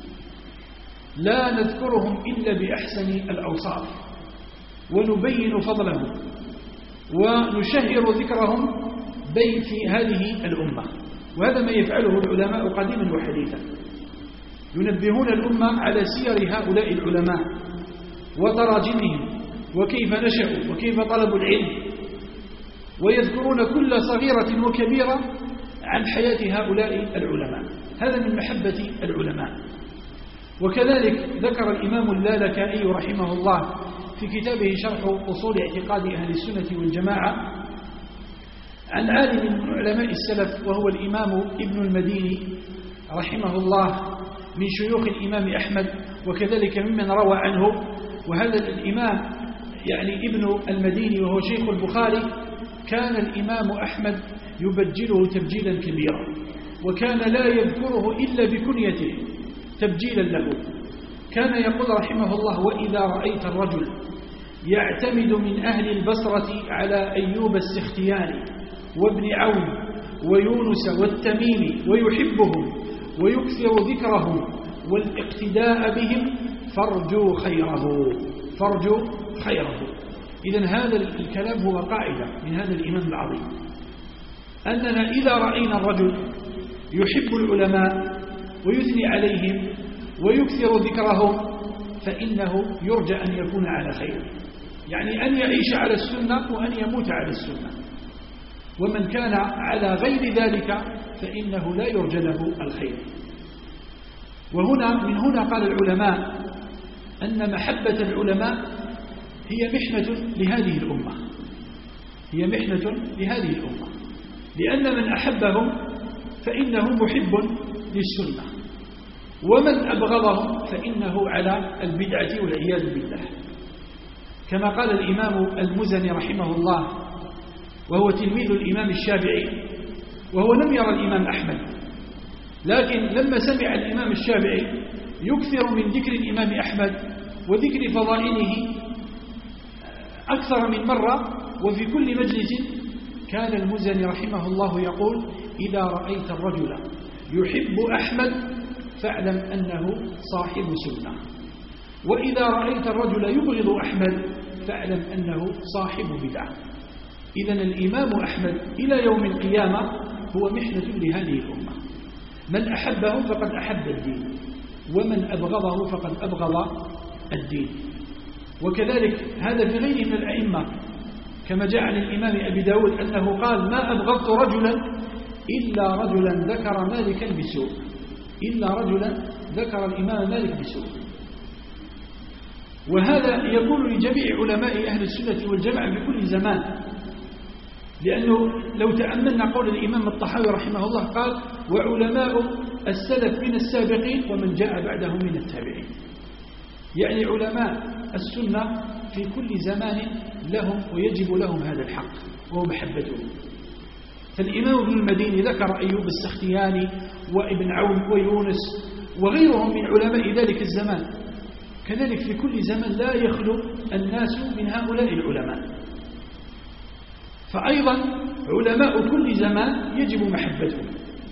لا نذكرهم إلا بأحسن الأوصاف ونبين فضلهم ونشهر ذكرهم بين في هذه الأمة. وهذا ما يفعله العلماء قديما وحديثا، ينبهون الأمة على سير هؤلاء العلماء وتراجمهم وكيف نشأوا وكيف طلبوا العلم، ويذكرون كل صغيرة وكبيرة عن حياة هؤلاء العلماء. هذا من محبة العلماء. وكذلك ذكر الإمام اللالكائي رحمه الله في كتابه شرح أصول اعتقاد أهل السنة والجماعة عن عالم من علماء السلف وهو الإمام ابن المديني رحمه الله من شيوخ الإمام أحمد، وكذلك ممن روى عنه. وهذا الإمام يعني ابن المديني وهو شيخ البخاري كان الإمام أحمد يبجله تبجيلا كبيرا، وكان لا يذكره إلا بكنيته تبجيلا له. كان يقول رحمه الله وإذا رأيت الرجل يعتمد من أهل البصرة على أيوب السختياني وابن عون ويونس والتميمي ويحبهم ويكثر ذكرهم والاقتداء بهم فارجوا خيره فارجوا خيره. إذن هذا الكلام هو قاعدة من هذا الإمام العظيم، أننا إذا رأينا الرجل يحب العلماء ويثني عليهم ويكثر ذكرهم فإنه يرجى أن يكون على خير، يعني أن يعيش على السنة وأن يموت على السنة. ومن كان على غير ذلك فإنه لا يرجى له الخير. وهنا من هنا قال العلماء أن محبة العلماء هي محنة لهذه الأمة هي محنة لهذه الأمة لأن من أحبهم فإنه محب للسنة ومن أبغضهم فإنه على البدعة والعياذ بالله كما قال الإمام المزني رحمه الله وهو تلميذ الإمام الشافعي وهو لم يرى الإمام أحمد لكن لما سمع الإمام الشافعي يكثر من ذكر الإمام أحمد وذكر فضائله أكثر من مرة وفي كل مجلس كان المزني رحمه الله يقول إذا رأيت الرجل يحب أحمد فاعلم أنه صاحب سنة وإذا رأيت الرجل يبغض أحمد فاعلم أنه صاحب بدعة إذن الإمام أحمد إلى يوم القيامة هو محنة لهذه الأمة من أحبه فقد أحب الدين ومن أبغضه فقد أبغض الدين وكذلك هذا في غيره من الأئمة كما جاء عن الإمام أبي داود أنه قال ما أبغضت رجلا إلا رجلا ذكر مالكا بسوء إلا رجلا ذكر الإمام مالك بسوء وهذا يقول لجميع علماء أهل السنة والجماعة بكل زمان لأنه لو تأملنا قول الإمام الطحاوي رحمه الله قال وعلماء السلف من السابقين ومن جاء بعدهم من التابعين يعني علماء السنة في كل زمان لهم ويجب لهم هذا الحق وهو محبته فالإمام ابن المديني ذكر أيوب السختياني وابن عون ويونس وغيرهم من علماء ذلك الزمان كذلك في كل زمان لا يخلو الناس من هؤلاء العلماء فأيضا علماء كل زمان يجب محبتهم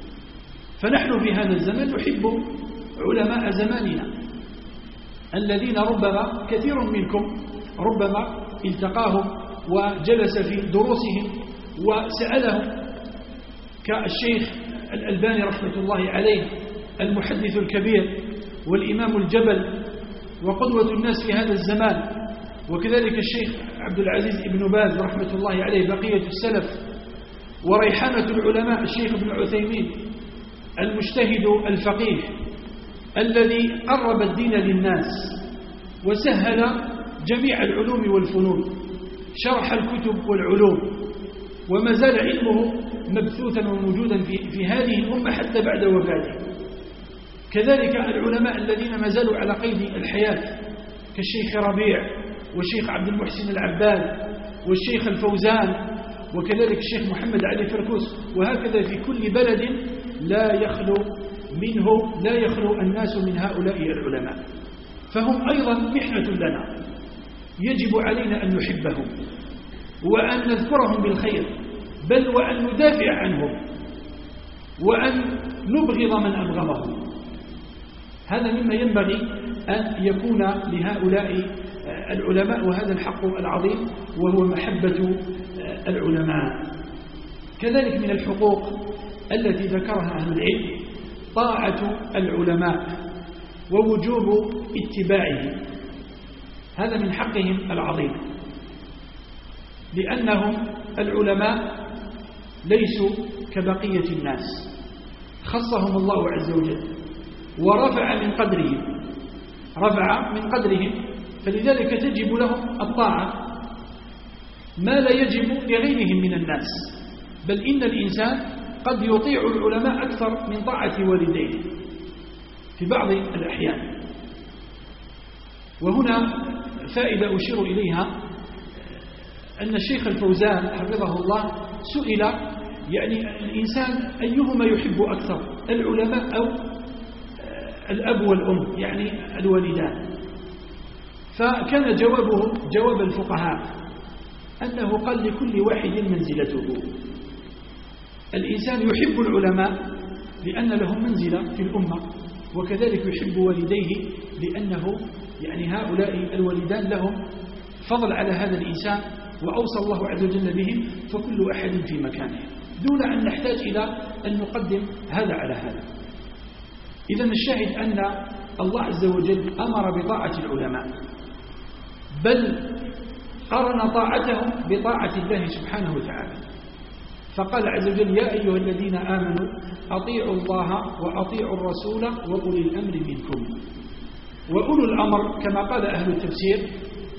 فنحن في هذا الزمان نحب علماء زماننا الذين ربما كثير منكم ربما التقاهم وجلس في دروسهم وسألهم كالشيخ الألباني رحمة الله عليه المحدث الكبير والإمام الجبل وقدوة الناس في هذا الزمان وكذلك الشيخ عبد العزيز ابن باز رحمة الله عليه بقية السلف وريحانة العلماء الشيخ ابن عثيمين المجتهد الفقيه الذي قرب الدين للناس وسهل جميع العلوم والفنون شرح الكتب والعلوم وما زال علمه مبثوثا وموجودا في, في هذه الأمة حتى بعد وفاته كذلك العلماء الذين ما زالوا على قيد الحياة كالشيخ ربيع والشيخ عبد المحسن العباد والشيخ الفوزان وكذلك الشيخ محمد علي فركوس وهكذا في كل بلد لا يخلو منه لا يخلو الناس من هؤلاء العلماء فهم أيضا محنة لنا يجب علينا أن نحبهم وأن نذكرهم بالخير بل وأن ندافع عنهم وأن نبغض من أبغضهم هذا مما ينبغي أن يكون لهؤلاء العلماء وهذا الحق العظيم وهو محبة العلماء كذلك من الحقوق التي ذكرها أهل العلم طاعة العلماء ووجوب اتباعهم هذا من حقهم العظيم لأنهم العلماء ليسوا كبقية الناس خصهم الله عز وجل ورفع من قدرهم رفع من قدرهم فلذلك تجب لهم الطاعة ما لا يجب لغيرهم من الناس بل إن الإنسان قد يطيع العلماء أكثر من طاعة والديه في بعض الأحيان وهنا فائدة أشير إليها أن الشيخ الفوزان حفظه الله سئل يعني الإنسان أيهما يحب أكثر العلماء أو الأب والأم يعني الوالدان فكان جوابه جواب الفقهاء أنه قال لكل واحد منزلته الإنسان يحب العلماء لأن لهم منزلة في الأمة وكذلك يحب والديه لأنه يعني هؤلاء الوالدان لهم فضل على هذا الإنسان وأوصى الله عز وجل بهم فكل أحد في مكانه دون أن نحتاج إلى أن نقدم هذا على هذا إذن الشاهد أن الله عز وجل أمر بطاعة العلماء بل قرن طاعتهم بطاعة الله سبحانه وتعالى فقال عز وجل يا أيها الذين آمنوا أطيعوا الله وأطيعوا الرسول وأولي الأمر منكم وأولو الأمر كما قال أهل التفسير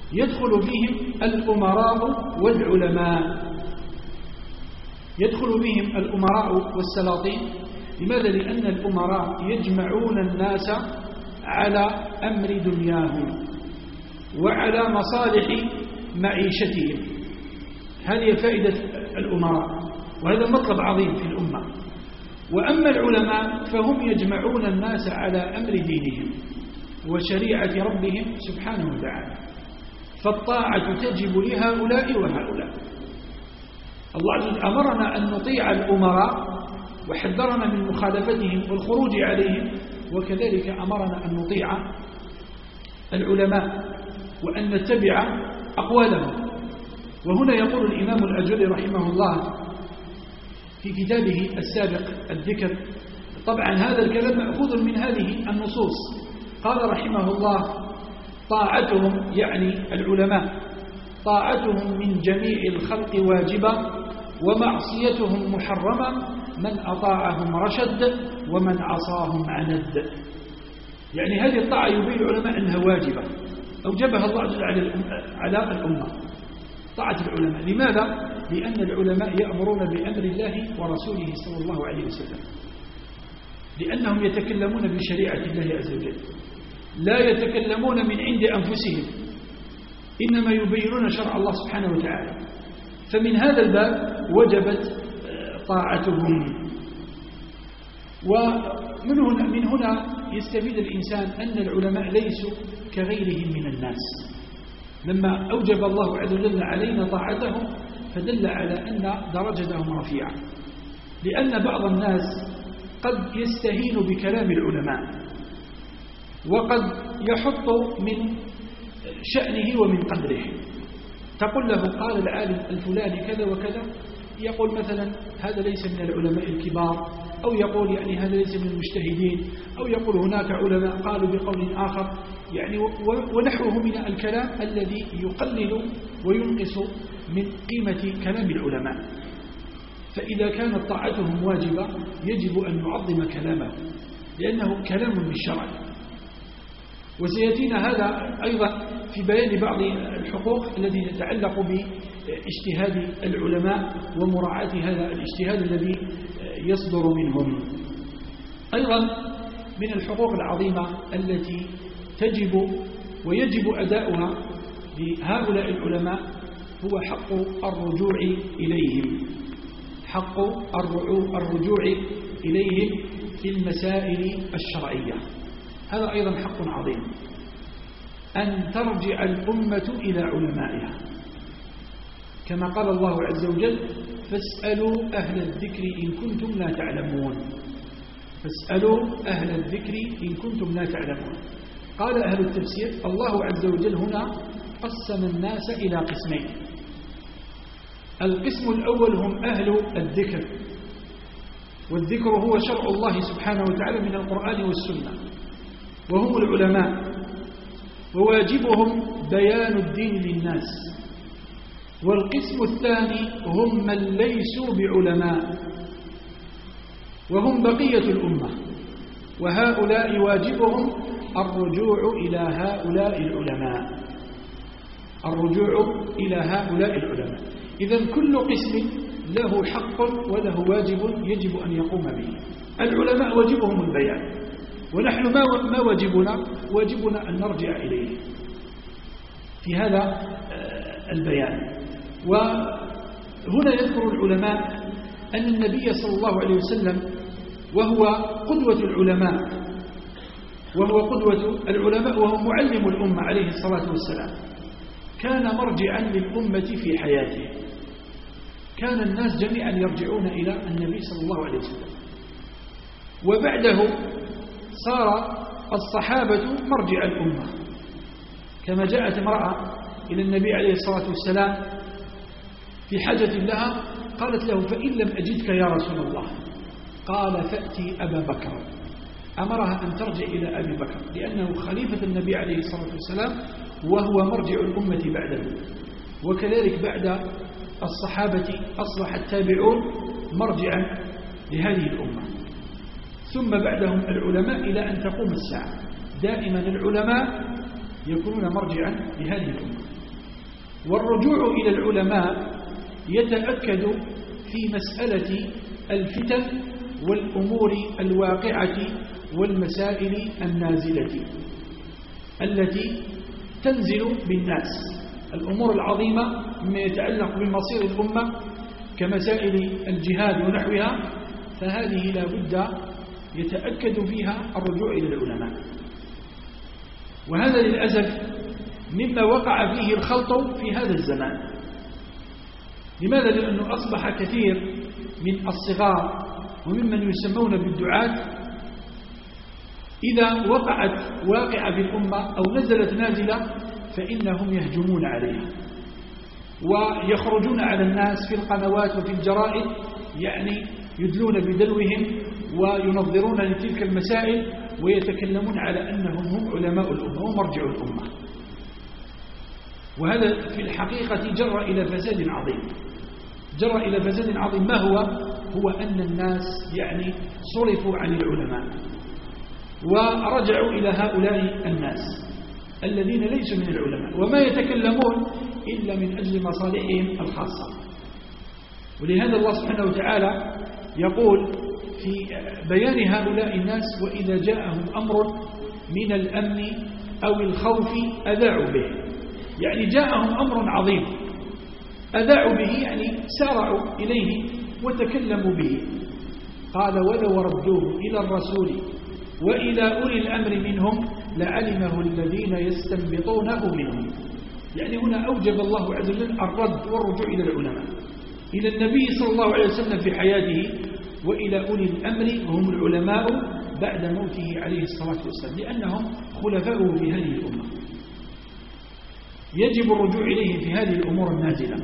يدخل فيهم الأمراء والعلماء، يدخل بهم الأمراء والسلاطين. لماذا؟ لأن الأمراء يجمعون الناس على أمر دنياهم وعلى مصالح معيشتهم. هذه فائدة الأمراء، وهذا مطلب عظيم في الأمة. وأما العلماء فهم يجمعون الناس على أمر دينهم وشريعة ربهم سبحانه وتعالى، فالطاعة تجب لهؤلاء وهؤلاء. الله عز وجل أمرنا أن نطيع الأمراء وحذرنا من مخالفتهم والخروج عليهم، وكذلك أمرنا أن نطيع العلماء وأن نتبع أقوالهم. وهنا يقول الإمام الأجري رحمه الله في كتابه السابق الذكر، طبعا هذا الكلام مأخوذ من هذه النصوص، قال رحمه الله: طاعتهم يعني العلماء طاعتهم من جميع الخلق واجبة، ومعصيتهم محرمة، من أطاعهم رشد ومن عصاهم عند. يعني هذه الطاعة يبين العلماء أنها واجبة، أوجبها الله عز وجل على الأمة، طاعة العلماء. لماذا؟ لأن العلماء يأمرون بأمر الله ورسوله صلى الله عليه وسلم، لأنهم يتكلمون بشريعة الله عز وجل، لا يتكلمون من عند أنفسهم، إنما يبينون شرع الله سبحانه وتعالى. فمن هذا الباب وجبت طاعتهم. ومن هنا, من هنا يستفيد الإنسان أن العلماء ليسوا كغيرهم من الناس. لما أوجب الله عز وجل علينا طاعتهم فدل على أن درجتهم رفيعة، لأن بعض الناس قد يستهين بكلام العلماء وقد يحط من شأنه ومن قدره. تقول له قال العالم الفلاني كذا وكذا، يقول مثلا هذا ليس من العلماء الكبار، أو يقول يعني هذا ليس من المجتهدين، أو يقول هناك علماء قالوا بقول آخر، يعني ونحوه من الكلام الذي يقلل وينقص من قيمة كلام العلماء. فإذا كانت طاعتهم واجبة يجب أن نعظم كلامه، لأنه كلام بالشرع. وسيأتينا هذا أيضا في بيان بعض الحقوق التي تتعلق باجتهاد العلماء ومراعاة هذا الاجتهاد الذي يصدر منهم. أيضا من الحقوق العظيمة التي تجب ويجب أداؤها لهؤلاء العلماء هو حق الرجوع إليهم، حق الرجوع إليهم في المسائل الشرعية. هذا أيضا حق عظيم، أن ترجع الأمة إلى علمائها، كما قال الله عز وجل: فاسألوا أهل الذكر إن كنتم لا تعلمون. فاسألوا أهل الذكر إن كنتم لا تعلمون. قال أهل التفسير: الله عز وجل هنا قسم الناس إلى قسمين. القسم الأول هم أهل الذكر، والذكر هو شرع الله سبحانه وتعالى من القرآن والسنة، وهم العلماء، وواجبهم بيان الدين للناس. والقسم الثاني هم من ليسوا بعلماء، وهم بقية الأمة، وهؤلاء واجبهم الرجوع إلى هؤلاء العلماء، الرجوع إلى هؤلاء العلماء. إذن كل قسم له حق وله واجب يجب أن يقوم به. العلماء واجبهم البيان، ونحن ما واجبنا؟ واجبنا أن نرجع إليه في هذا البيان. وهنا يذكر العلماء أن النبي صلى الله عليه وسلم وهو قدوة العلماء، وهو قدوة العلماء وهو معلم الأمة عليه الصلاة والسلام، كان مرجعا للأمة في حياته. كان الناس جميعا يرجعون إلى النبي صلى الله عليه وسلم، وبعده صار الصحابة مرجع الأمة. كما جاءت امرأة إلى النبي عليه الصلاة والسلام في حاجة لها، قالت له: فإن لم أجدك يا رسول الله، قال: فأتي أبا بكر. أمرها أن ترجع إلى أبي بكر لأنه خليفة النبي عليه الصلاة والسلام وهو مرجع الأمة بعده. وكذلك بعد الصحابة أصبح التابعون مرجعا لهذه الأمة، ثم بعدهم العلماء إلى أن تقوم الساعة. دائما العلماء يكونون مرجعا لهذه الأمة. والرجوع إلى العلماء يتأكد في مسألة الفتن والأمور الواقعة والمسائل النازلة التي تنزل بالناس، الأمور العظيمة مما يتعلق بمصير الأمة كمسائل الجهاد ونحوها، فهذه لا بد يتأكد فيها الرجوع إلى العلماء. وهذا للأسف مما وقع فيه الخلط في هذا الزمان. لماذا؟ لأنه أصبح كثير من الصغار وممن يسمون بالدعاة إذا وقعت واقعة في الأمة أو نزلت نازلة فإنهم يهجمون عليها ويخرجون على الناس في القنوات وفي الجرائد، يعني يدلون بدلوهم وينظرون لتلك المسائل ويتكلمون على أنهم هم علماء الأمة ومرجع الأمة. وهذا في الحقيقة جرى إلى فساد عظيم، جرى إلى فساد عظيم. ما هو؟ هو أن الناس يعني صرفوا عن العلماء ورجعوا إلى هؤلاء الناس الذين ليسوا من العلماء وما يتكلمون إلا من أجل مصالحهم الخاصة. ولهذا الله سبحانه وتعالى يقول في بيان هؤلاء الناس: وإذا جاءهم أمر من الأمن أو الخوف أذاعوا به. يعني جاءهم أمر عظيم أذاعوا به، يعني سارعوا إليه وتكلموا به. قال: ولو ردوه إلى الرسول وإلى أولي الأمر منهم لعلمه الذين يستنبطونه منهم. يعني هنا أوجب الله عز وجل الرد والرجوع إلى العلماء، إلى النبي صلى الله عليه وسلم في حياته وإلى أولي الأمر وهم العلماء بعد موته عليه الصلاة والسلام، لأنهم خلفاؤه في هذه الأمة. يجب الرجوع إليهم في هذه الأمور النازلة،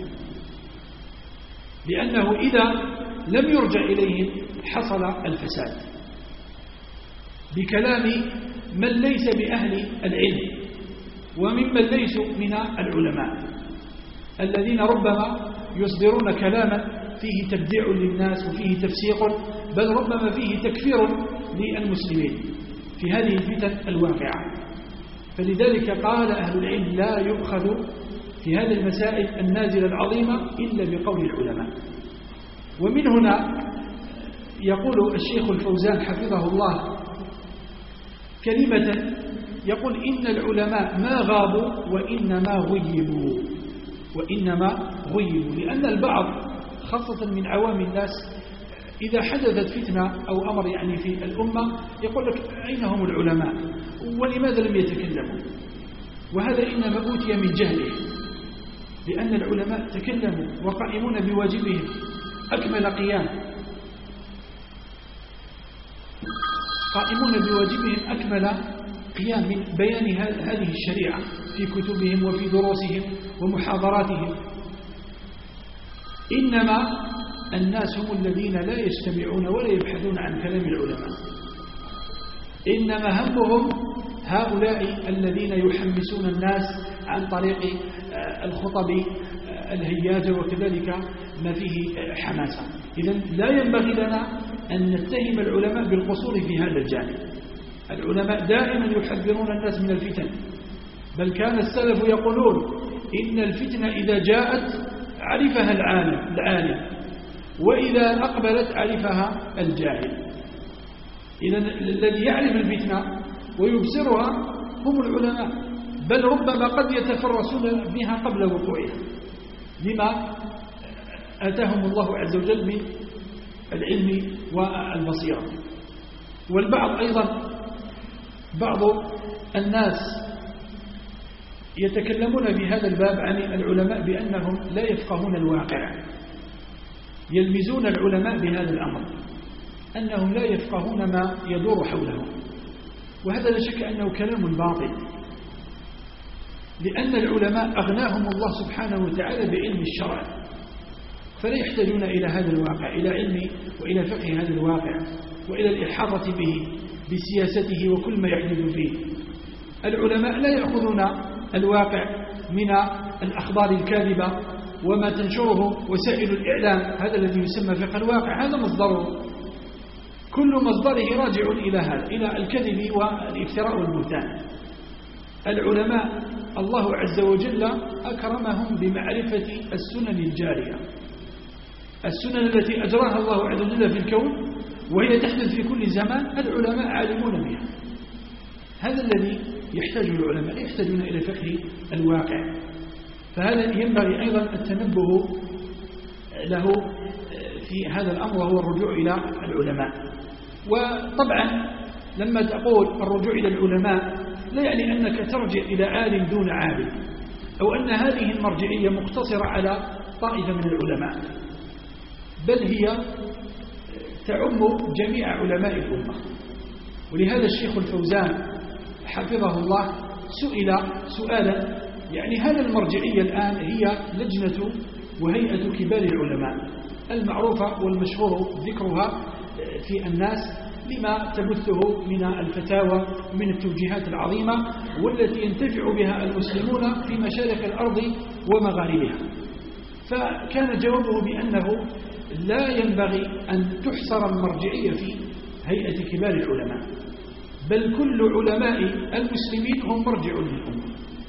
لأنه إذا لم يرجع إليهم حصل الفساد بكلام من ليس بأهل العلم وممن ليسوا من العلماء، الذين ربما يصدرون كلاما فيه تبديع للناس وفيه تفسيق، بل ربما فيه تكفير للمسلمين في هذه الفتن الواقعة. فلذلك قال أهل العلم: لا يؤخذ في هذه المسائل النازلة العظيمة إلا بقول العلماء. ومن هنا يقول الشيخ الفوزان حفظه الله كلمة، يقول: إن العلماء ما غابوا وإنما غيبوا، وإنما غيبوا. لأن البعض خاصة من عوام الناس إذا حدثت فتنة أو أمر يعني في الأمة يقول لك: أين هم العلماء ولماذا لم يتكلموا؟ وهذا إنما أوتي من جهله، لأن العلماء تكلموا وقائمون بواجبهم أكمل قيام، قائمون بواجبهم أكمل قيام من بيان هذه الشريعة في كتبهم وفي دروسهم ومحاضراتهم. إنما الناس هم الذين لا يجتمعون ولا يبحثون عن كلام العلماء، إنما همهم هؤلاء الذين يحمسون الناس عن طريق الخطب الهياجة وكذلك ما فيه حماسة. إذن لا ينبغي لنا أن نتهم العلماء بالقصور في هذا الجانب. العلماء دائما يحذرون الناس من الفتن، بل كان السلف يقولون: إن الفتنة إذا جاءت عرفها العالم العالم وإذا أقبلت عرفها الجاهل. إذن الذي يعرف الفتنة ويبصرها هم العلماء، بل ربما قد يتفرسون بها قبل وقوعها لما آتاهم الله عز وجل من العلم والبصيرة. والبعض أيضا بعض الناس يتكلمون في هذا الباب عن العلماء بأنهم لا يفقهون الواقع، يلمزون العلماء بهذا الأمر أنهم لا يفقهون ما يدور حولهم. وهذا لا شك أنه كلام باطل، لأن العلماء أغناهم الله سبحانه وتعالى بعلم الشرع، فلا يحتاجون إلى هذا الواقع، إلى علم وإلى فقه هذا الواقع وإلى الإحاطة به بسياسته وكل ما يحدث فيه. العلماء لا يأخذون الواقع من الأخبار الكاذبة وما تنشره وسائل الإعلام، هذا الذي يسمى فقه الواقع، هذا مصدره، كل مصدره راجع إلى هذا، إلى الكذب والافتراء والبهتان. العلماء الله عز وجل أكرمهم بمعرفة السنن الجارية، السنن التي أجراها الله عز وجل في الكون وهي تحدث في كل زمان، العلماء عالمون بها. هذا الذي يحتاج العلماء، يحتاجون إلى فقه الواقع. فهذا ينبغي أيضا التنبه له في هذا الأمر، وهو الرجوع إلى العلماء. وطبعا لما تقول الرجوع إلى العلماء لا يعني أنك ترجع إلى عالم دون عالم، أو أن هذه المرجعية مقتصرة على طائفة من العلماء، بل هي تعم جميع علماء الأمة. ولهذا الشيخ الفوزان حفظه الله سئل سؤالا، يعني هذا المرجعية الآن هي لجنة وهيئة كبار العلماء المعروفة والمشهور ذكرها في الناس لما تبثه من الفتاوى ومن التوجيهات العظيمة، والتي ينتفع بها المسلمون في مشارق الأرض ومغاربها. فكان جوابه بأنه لا ينبغي أن تحصر المرجعية في هيئة كبار العلماء، بل كل علماء المسلمين هم مرجع للأمة.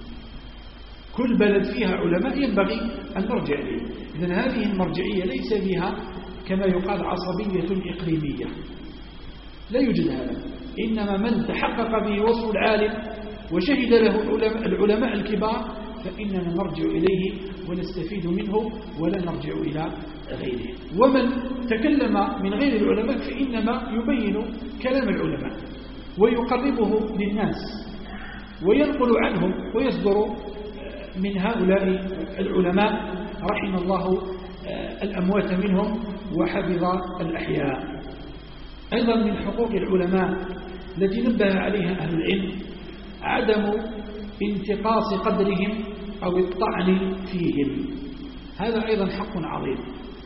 كل بلد فيها علماء ينبغي أن نرجع إليه. إذن هذه المرجعية ليس بها كما يقال عصبية إقليمية، لا يوجد هذا، إنما من تحقق به وصف العالم وشهد له العلماء الكبار فإننا نرجع إليه ونستفيد منه ولا نرجع إلى غيره. ومن تكلم من غير العلماء فإنما يبين كلام العلماء ويقربه للناس وينقل عنهم ويصدر من هؤلاء العلماء رحم الله الأموات منهم وحفظ الأحياء. أيضا من حقوق العلماء التي نبه عليها أهل العلم عدم انتقاص قدرهم أو الطعن فيهم. هذا أيضا حق عظيم،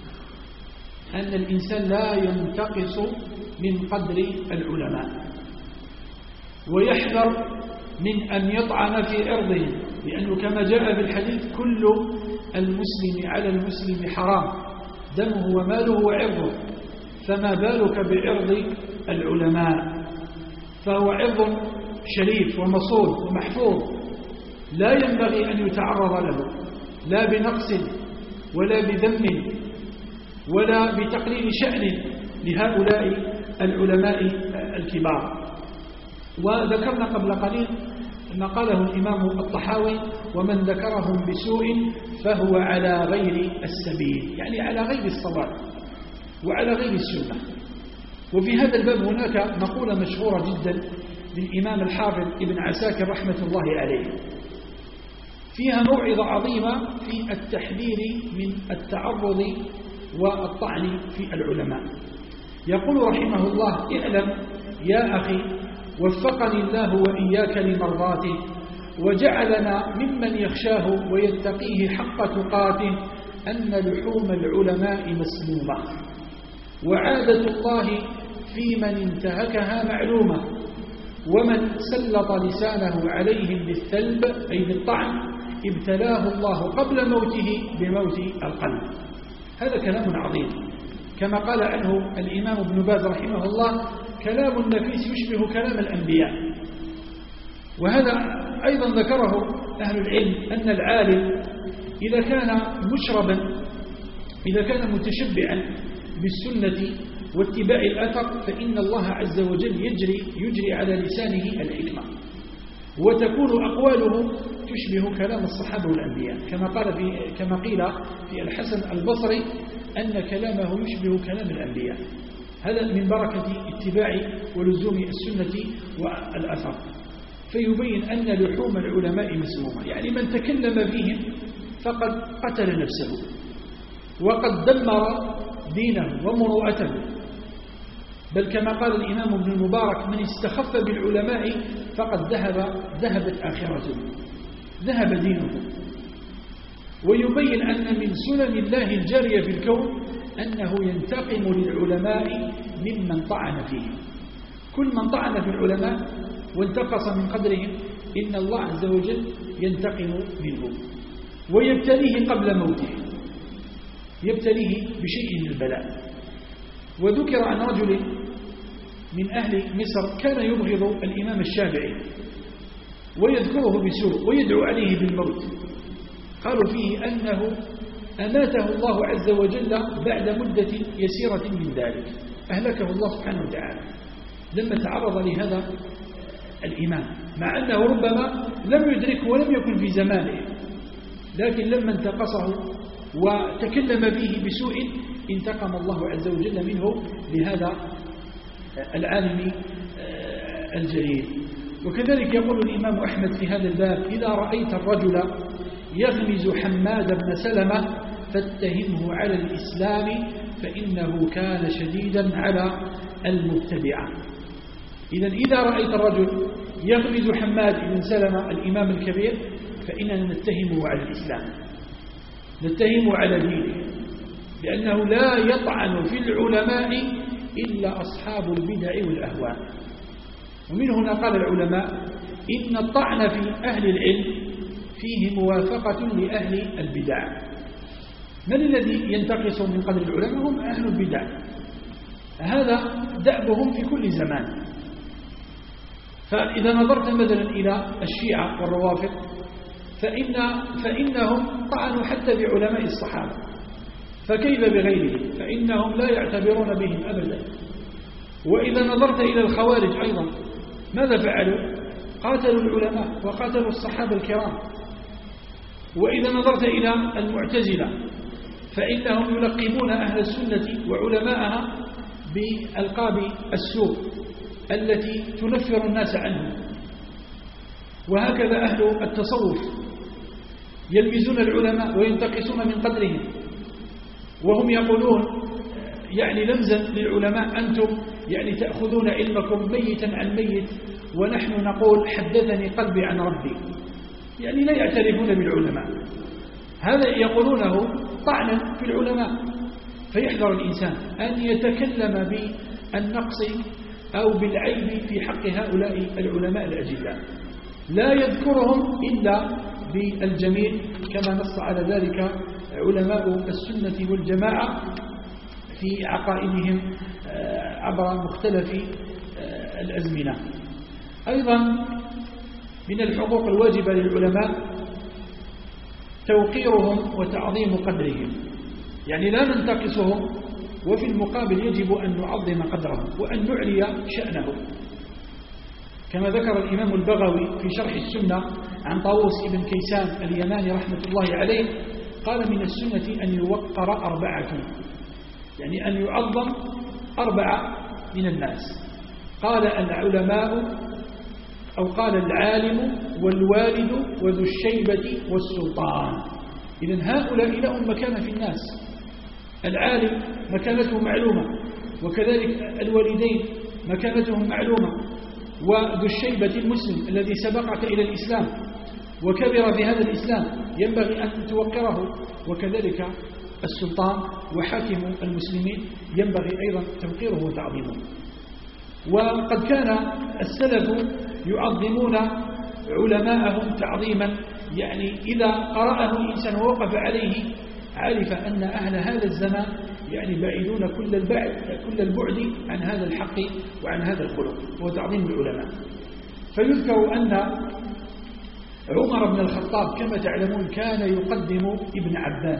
أن الإنسان لا ينتقص من قدر العلماء ويحذر من أن يطعن في عرضهم، لأنه كما جاء في الحديث كل المسلم على المسلم حرام دمه وماله وعرضه، فما بالك بعرض العلماء؟ فهو عرض شريف ومصون ومحفوظ لا ينبغي أن يتعرض له لا بنقص ولا بذم ولا بتقليل شأن لهؤلاء العلماء الكبار. وذكرنا قبل قليل ما قاله الإمام الطحاوي: ومن ذكرهم بسوء فهو على غير السبيل، يعني على غير الصواب وعلى غير السنة. وفي هذا الباب هناك مقولة مشهورة جدا للإمام الحافظ ابن عساكر رحمة الله عليه، فيها موعظة عظيمة في التحذير من التعرض والطعن في العلماء. يقول رحمه الله: اعلم يا أخي وفقني الله وإياك لمرضاته وجعلنا ممن يخشاه ويتقيه حق تقاته أن لحوم العلماء مسمومة، وعادة الله في من انتهكها معلومة، ومن سلط لسانه عليهم بالثلب أي بالطعن ابتلاه الله قبل موته بموت القلب. هذا كلام عظيم، كما قال عنه الإمام ابن باز رحمه الله: كلام نفيس يشبه كلام الأنبياء. وهذا أيضا ذكره أهل العلم أن العالم إذا كان مشربا، إذا كان متشبعا بالسنة واتباع الأثر، فإن الله عز وجل يجري, يجري على لسانه الحكمة، وتكون أقواله تشبه كلام الصحابة والأنبياء، كما قال في كما قيل في الحسن البصري أن كلامه يشبه كلام الأنبياء. هذا من بركة اتباع ولزوم السنة والأثر. فيبين أن لحوم العلماء مسمومة، يعني من تكلم فيهم فقد قتل نفسه وقد دمر دينه ومروءته. بل كما قال الإمام ابن المبارك: من استخف بالعلماء فقد ذهب ذهبت آخرته، ذهب دينه. ويبين أن من سنن الله الجارية في الكون أنه ينتقم للعلماء ممن طعن فيهم. كل من طعن في العلماء وانتقص من قدرهم إن الله عز وجل ينتقم منه ويبتليه قبل موته، يبتليه بشيء من البلاء. وذكر عن رجل من أهل مصر كان يبغض الإمام الشافعي، ويذكره بسوء ويدعو عليه بالموت. قالوا فيه أنه أماته الله عز وجل بعد مدة يسيرة من ذلك، أهلكه الله سبحانه وتعالى لما تعرض لهذا الإمام، مع أنه ربما لم يدركه ولم يكن في زمانه، لكن لما انتقصه وتكلم فيه بسوء انتقم الله عز وجل منه بهذا العالم الجليل. وكذلك يقول الإمام أحمد في هذا الباب: إذا رأيت الرجل يغمز حماد بن سلمة فاتهمه على الإسلام فإنه كان شديدا على المبتدعة. إذن إذا رأيت الرجل يغمز حماد بن سلمة الإمام الكبير فإننا نتهمه على الإسلام، نتهمه على دينه، لأنه لا يطعن في العلماء إلا أصحاب البدع والأهواء. ومن هنا قال العلماء إن الطعن في أهل العلم فيه موافقة لأهل البدع. من الذي ينتقص من قدر العلماء؟ هم أهل البدع، هذا دأبهم في كل زمان. فإذا نظرت مثلا إلى الشيعة والروافض فإن فإنهم طعنوا حتى بعلماء الصحابة، فكيف بغيرهم؟ فإنهم لا يعتبرون بهم أبدا. وإذا نظرت إلى الخوارج أيضا ماذا فعلوا؟ قاتلوا العلماء وقاتلوا الصحابة الكرام. وإذا نظرت إلى المعتزلة فإنهم يلقبون أهل السنة وعلماءها بألقاب السوء التي تنفر الناس عنهم. وهكذا أهل التصوف يلمزون العلماء وينتقصون من قدرهم، وهم يقولون يعني لمزا للعلماء: أنتم يعني تأخذون علمكم ميتا عن ميت ونحن نقول حدثني قلبي عن ربي. يعني لا يعترفون بالعلماء، هذا يقولونه طعنا في العلماء. فيحذر الإنسان أن يتكلم بالنقص أو بالعيب في حق هؤلاء العلماء الأجلاء، لا يذكرهم إلا بالجميل كما نص على ذلك علماء السنة والجماعة في عقائدهم عبر مختلف الأزمنة. أيضا من الحقوق الواجبة للعلماء توقيرهم وتعظيم قدرهم، يعني لا ننتقصهم وفي المقابل يجب أن نعظم قدرهم وأن نعلي شأنهم، كما ذكر الإمام البغوي في شرح السنة عن طاووس بن كيسان اليماني رحمة الله عليه: قال من السنة أن يوقر أربعة، يعني أن يعظم أربعة من الناس. قال العلماء أو قال العالم والوالد وذو الشيبة والسلطان. إذن هؤلاء لهم مكانة في الناس، العالم مكانته معلومة، وكذلك الوالدين مكانتهم معلومة، وذو الشيبة المسلم الذي سبقك إلى الإسلام وكبر في هذا الإسلام ينبغي أن توقره، وكذلك السلطان وحاكم المسلمين ينبغي أيضا توقيره وتعظيمه. وقد كان السلف يعظمون علماءهم تعظيما، يعني إذا قرأه الإنسان ووقف عليه عرف أن أهل هذا الزمان يعني بعيدون كل البعد كل البعد عن هذا الحق وعن هذا الخلق، وهو تعظيم العلماء. فيذكر أن عمر بن الخطاب كما تعلمون كان يقدم ابن عباس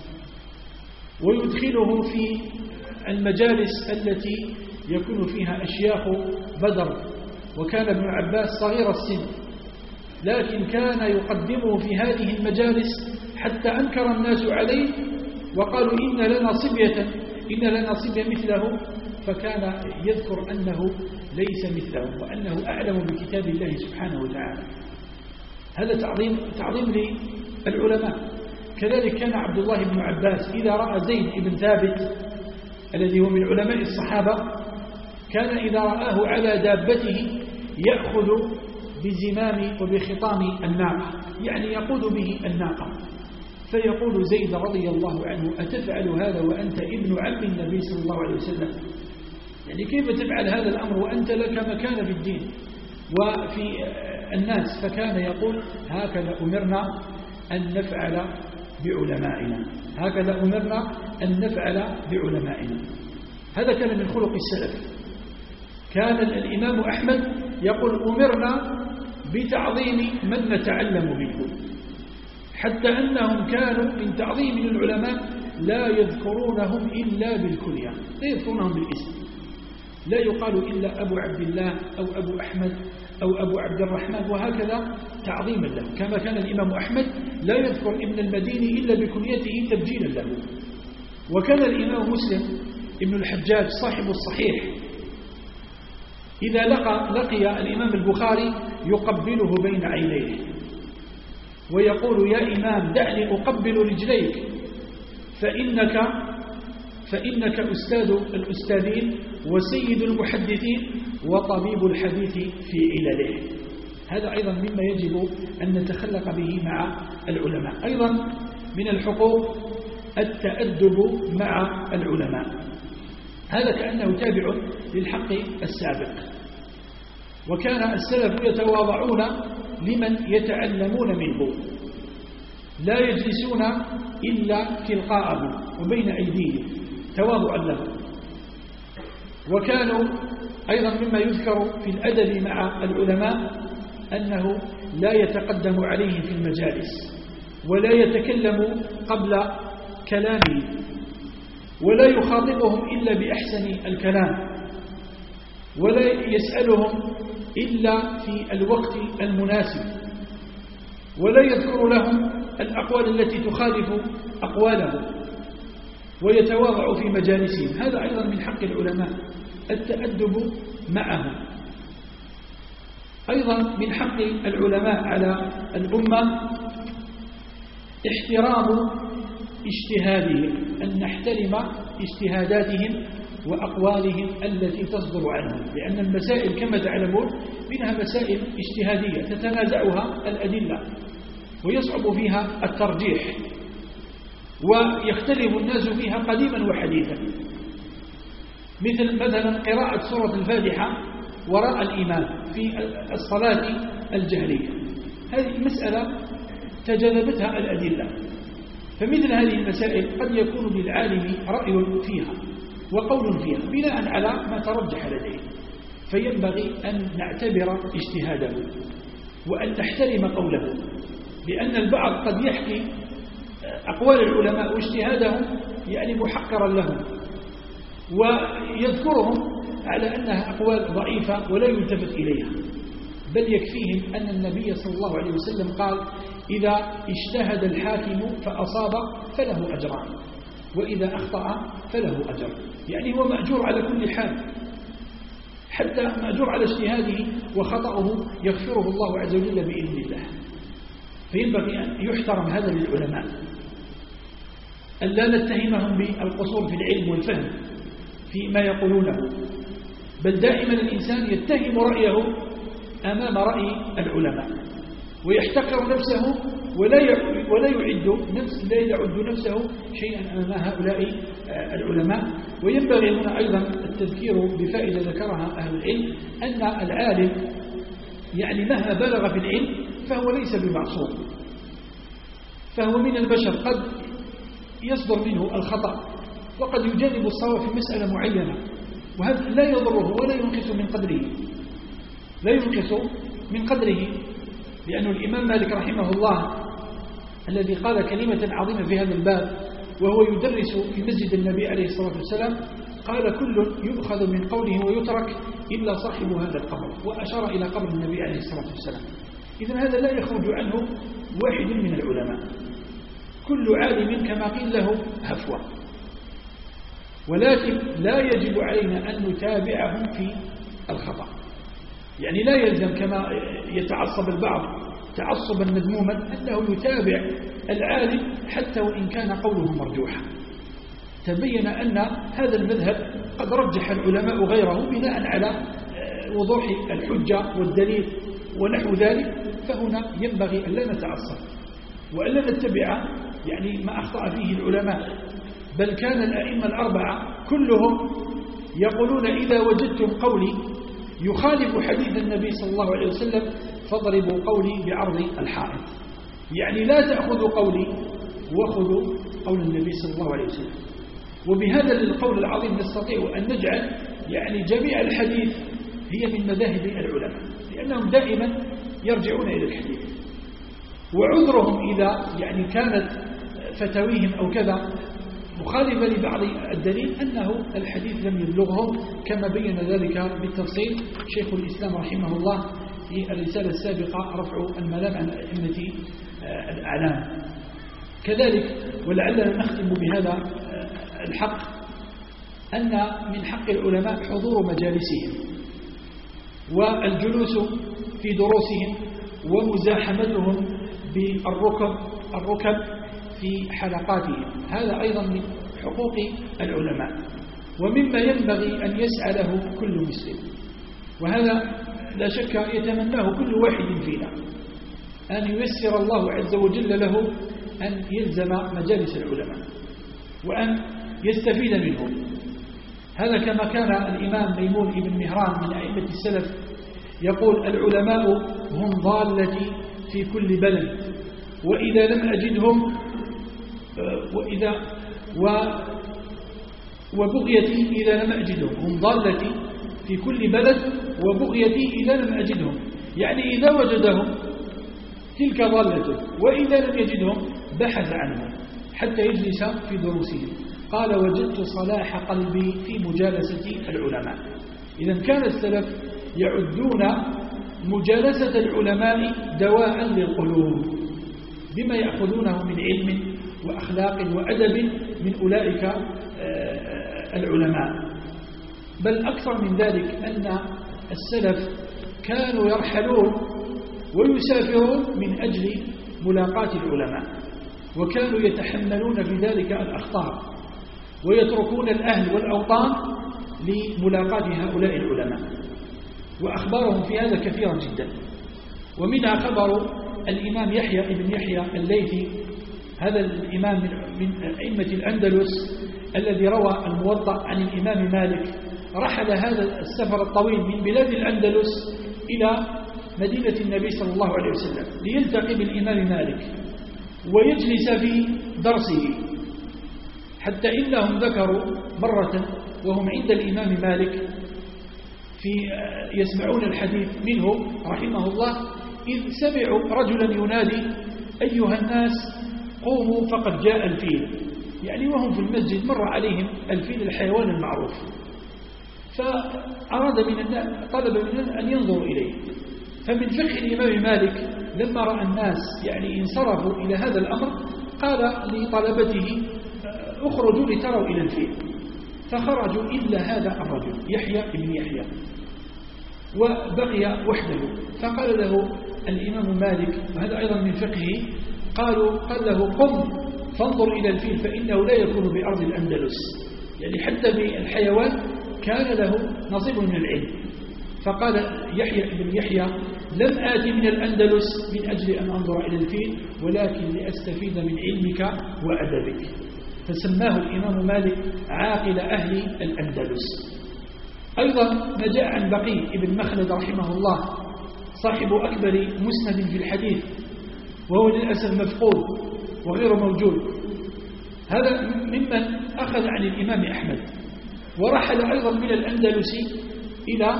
ويدخله في المجالس التي يكون فيها أشياخ بدر، وكان ابن عباس صغير السن، لكن كان يقدمه في هذه المجالس حتى أنكر الناس عليه وقالوا إن لنا صبية إن لنا صبية مثله، فكان يذكر أنه ليس مثله وأنه أعلم بكتاب الله سبحانه وتعالى. هذا تعظيم تعظيم للعلماء. كذلك كان عبد الله بن عباس إذا رأى زيد بن ثابت الذي هو من علماء الصحابة كان إذا رآه على دابته يأخذ بزمام وبخطام الناقة، يعني يقود به الناقة، فيقول زيد رضي الله عنه: أتفعل هذا وأنت ابن عم النبي صلى الله عليه وسلم؟ يعني كيف تفعل هذا الأمر وأنت لك مكان في الدين وفي الناس؟ فكان يقول: هكذا أمرنا أن نفعل بعلمائنا، هكذا أمرنا أن نفعل بعلمائنا. هذا كان من خلق السلف. كان الإمام أحمد يقول: أمرنا بتعظيم من نتعلم منه، حتى أنهم كانوا من تعظيم العلماء لا يذكرونهم إلا بالكنية، لا يذكرونهم بالاسم، لا يقال إلا أبو عبد الله أو أبو أحمد أو أبو عبد الرحمن، وهكذا تعظيما له، كما كان الإمام أحمد لا يذكر ابن المديني إلا بكنيته تبجيلا له. وكان الإمام مسلم ابن الحجاج صاحب الصحيح إذا لقى, لقي الإمام البخاري يقبله بين عينيه ويقول: يا إمام دعني أقبل رجليك فإنك, فإنك أستاذ الأستاذين وسيد المحدثين وطبيب الحديث في علله. هذا أيضا مما يجب أن نتخلق به مع العلماء. أيضا من الحقوق التأدب مع العلماء، هذا كأنه تابع للحق السابق. وكان السلف يتواضعون لمن يتعلمون منه، لا يجلسون إلا تلقاءه وبين أيديهم تواضعا له. وكانوا أيضا مما يذكر في الأدب مع العلماء أنه لا يتقدم عليهم في المجالس ولا يتكلم قبل كلامه ولا يخاطبهم إلا بأحسن الكلام ولا يسألهم إلا في الوقت المناسب ولا يذكر لهم الأقوال التي تخالف أقواله ويتواضع في مجالسهم. هذا أيضا من حق العلماء التأدب معهم. أيضا من حق العلماء على الأمة احترام اجتهادهم، أن نحترم اجتهاداتهم وأقوالهم التي تصدر عنهم، لأن المسائل كما تعلمون منها مسائل اجتهادية تتنازعها الأدلة ويصعب فيها الترجيح ويختلف الناس فيها قديما وحديثا، مثل مثلا قراءة سورة الفاتحة وراء الإمام في الصلاة الجهرية. هذه مسألة تجاذبتها الأدلة، فمثل هذه المسائل قد يكون للعالم رأي فيها وقول فيها بناء على ما ترجح لديه، فينبغي أن نعتبر اجتهاده وأن نحترم قوله، لأن البعض قد يحكي أقوال العلماء واجتهادهم يعني محقرا لهم ويذكرهم على أنها أقوال ضعيفة ولا يلتفت إليها، بل يكفيهم أن النبي صلى الله عليه وسلم قال: إذا اجتهد الحاكم فأصاب فله أجران وإذا أخطأ فله أجر، يعني هو مأجور على كل حال، حتى مأجور على اجتهاده وخطأه يغفره الله عز وجل بإذن الله. فينبغي أن يحترم هذا للعلماء، أن لا نتهمهم بالقصور في العلم والفهم فيما يقولونه، بل دائما الإنسان يتهم رأيه أمام رأي العلماء ويحتقر نفسه ولا ولا يعد نفس لا يعد نفسه شيئا أمام هؤلاء العلماء. وينبغي هنا أيضا التذكير بفائدة ذكرها أهل العلم، أن العالم يعني مهما بلغ في العلم فهو ليس بمعصوم، فهو من البشر، قد يصدر منه الخطأ وقد يجانب الصواب في مسألة معينة، وهذا لا يضره ولا ينقص من قدره لا ينقص من قدره لأن الإمام مالك رحمه الله الذي قال كلمة عظيمة في هذا الباب وهو يدرس في مسجد النبي عليه الصلاة والسلام، قال: كل يؤخذ من قوله ويترك إلا صاحب هذا القبر، وأشار إلى قبر النبي عليه الصلاة والسلام. إذن هذا لا يخرج عنه واحد من العلماء، كل عالم كما قيل له هفوة، ولكن لا يجب علينا أن نتابعهم في الخطأ، يعني لا يلزم كما يتعصب البعض تعصبا مذموما أنه يتابع العالم حتى وإن كان قوله مرجوحا. تبين أن هذا المذهب قد رجح العلماء غيره بناء على وضوح الحجة والدليل ونحو ذلك، فهنا ينبغي أن لا نتعصب وأن لا نتبع يعني ما أخطأ فيه العلماء، بل كان الأئمة الأربعة كلهم يقولون: إذا وجدتم قولي يخالف حديث النبي صلى الله عليه وسلم فاضربوا قولي بعرض الحائط، يعني لا تأخذوا قولي وخذوا قول النبي صلى الله عليه وسلم. وبهذا القول العظيم نستطيع أن نجعل يعني جميع الحديث هي من مذاهب العلماء، لأنهم دائما يرجعون إلى الحديث. وعذرهم إذا يعني كانت فتاويهم أو كذا مخالفة لبعض الدليل أنه الحديث لم يبلغهم، كما بين ذلك بالتفصيل شيخ الإسلام رحمه الله في الرسالة السابقة رفع الملام عن أئمة الأعلام. كذلك ولعلنا نختم بهذا الحق أن من حق العلماء حضور مجالسهم والجلوس في دروسهم ومزاحمتهم بالركب الركب في حلقاتهم، هذا أيضا من حقوق العلماء ومما ينبغي أن يسعى له كل مسلم، وهذا لا شك يتمناه كل واحد فينا أن ييسر الله عز وجل له أن يلزم مجالس العلماء وأن يستفيد منهم. هذا كما كان الإمام ميمون بن مهران من أئمة السلف يقول: العلماء هم ضالتي في كل بلد، وإذا لم أجدهم وإذا و وبغيتي إذا لم أجدهم، هم ضالتي في كل بلد وبغيتي إذا لم أجدهم، يعني إذا وجدهم تلك ضالته، وإذا لم يجدهم بحث عنهم حتى يجلس في دروسهم. قال: وجدت صلاح قلبي في مجالسة العلماء. إذا كان السلف يعدون مجالسة العلماء دواء للقلوب بما يأخذونه من علم وأخلاق وأدب من أولئك العلماء. بل أكثر من ذلك أن السلف كانوا يرحلون ويسافرون من أجل ملاقاة العلماء، وكانوا يتحملون في ذلك الأخطار ويتركون الأهل والأوطان لملاقاة هؤلاء العلماء، وأخبارهم في هذا كثيرا جدا. ومنها خبر الإمام يحيى بن يحيى الليثي، هذا الإمام من أئمة الأندلس الذي روى الموطأ عن الإمام مالك، رحل هذا السفر الطويل من بلاد الأندلس إلى مدينة النبي صلى الله عليه وسلم ليلتقي بالإمام مالك ويجلس في درسه، حتى إنهم ذكروا مرة وهم عند الإمام مالك في يسمعون الحديث منه رحمه الله، إذ سمعوا رجلا ينادي: أيها الناس قوموا فقد جاء الفيل، يعني وهم في المسجد مر عليهم الفيل الحيوان المعروف، فأراد من الناس طلب منهم أن ينظروا إليه. فمن فقه الإمام مالك لما رأى الناس يعني انصرفوا إلى هذا الأمر قال لطلبته: اخرجوا لتروا إلى الفيل. فخرجوا إلا هذا الرجل يحيى بن يحيى وبقي وحده. فقال له الإمام مالك، وهذا أيضا من فقهه، قالوا قال له: قم فانظر إلى الفيل فإنه لا يكون بأرض الأندلس، يعني حتى بالحيوان كان له نصيب من العلم. فقال يحيى بن يحيى: لم آتي من الأندلس من أجل أن أنظر إلى الفيل، ولكن لأستفيد من علمك وأدبك. فسماه الإمام مالك عاقل أهل الأندلس. أيضا ما جاء عن بقي بن مخلد رحمه الله صاحب أكبر مسند في الحديث، وهو للأسف مفقود وغير موجود، هذا ممن أخذ عن الإمام أحمد، ورحل أيضا من الأندلس إلى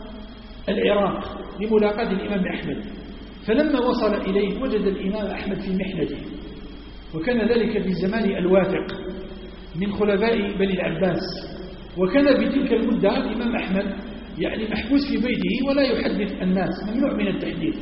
العراق لملاقاة الإمام أحمد. فلما وصل إليه وجد الإمام أحمد في محنته، وكان ذلك في زمان الواثق من خلفاء بني العباس، وكان بتلك المدة الإمام أحمد يعني محبوس في بيته ولا يحدث الناس، ممنوع من التحديث.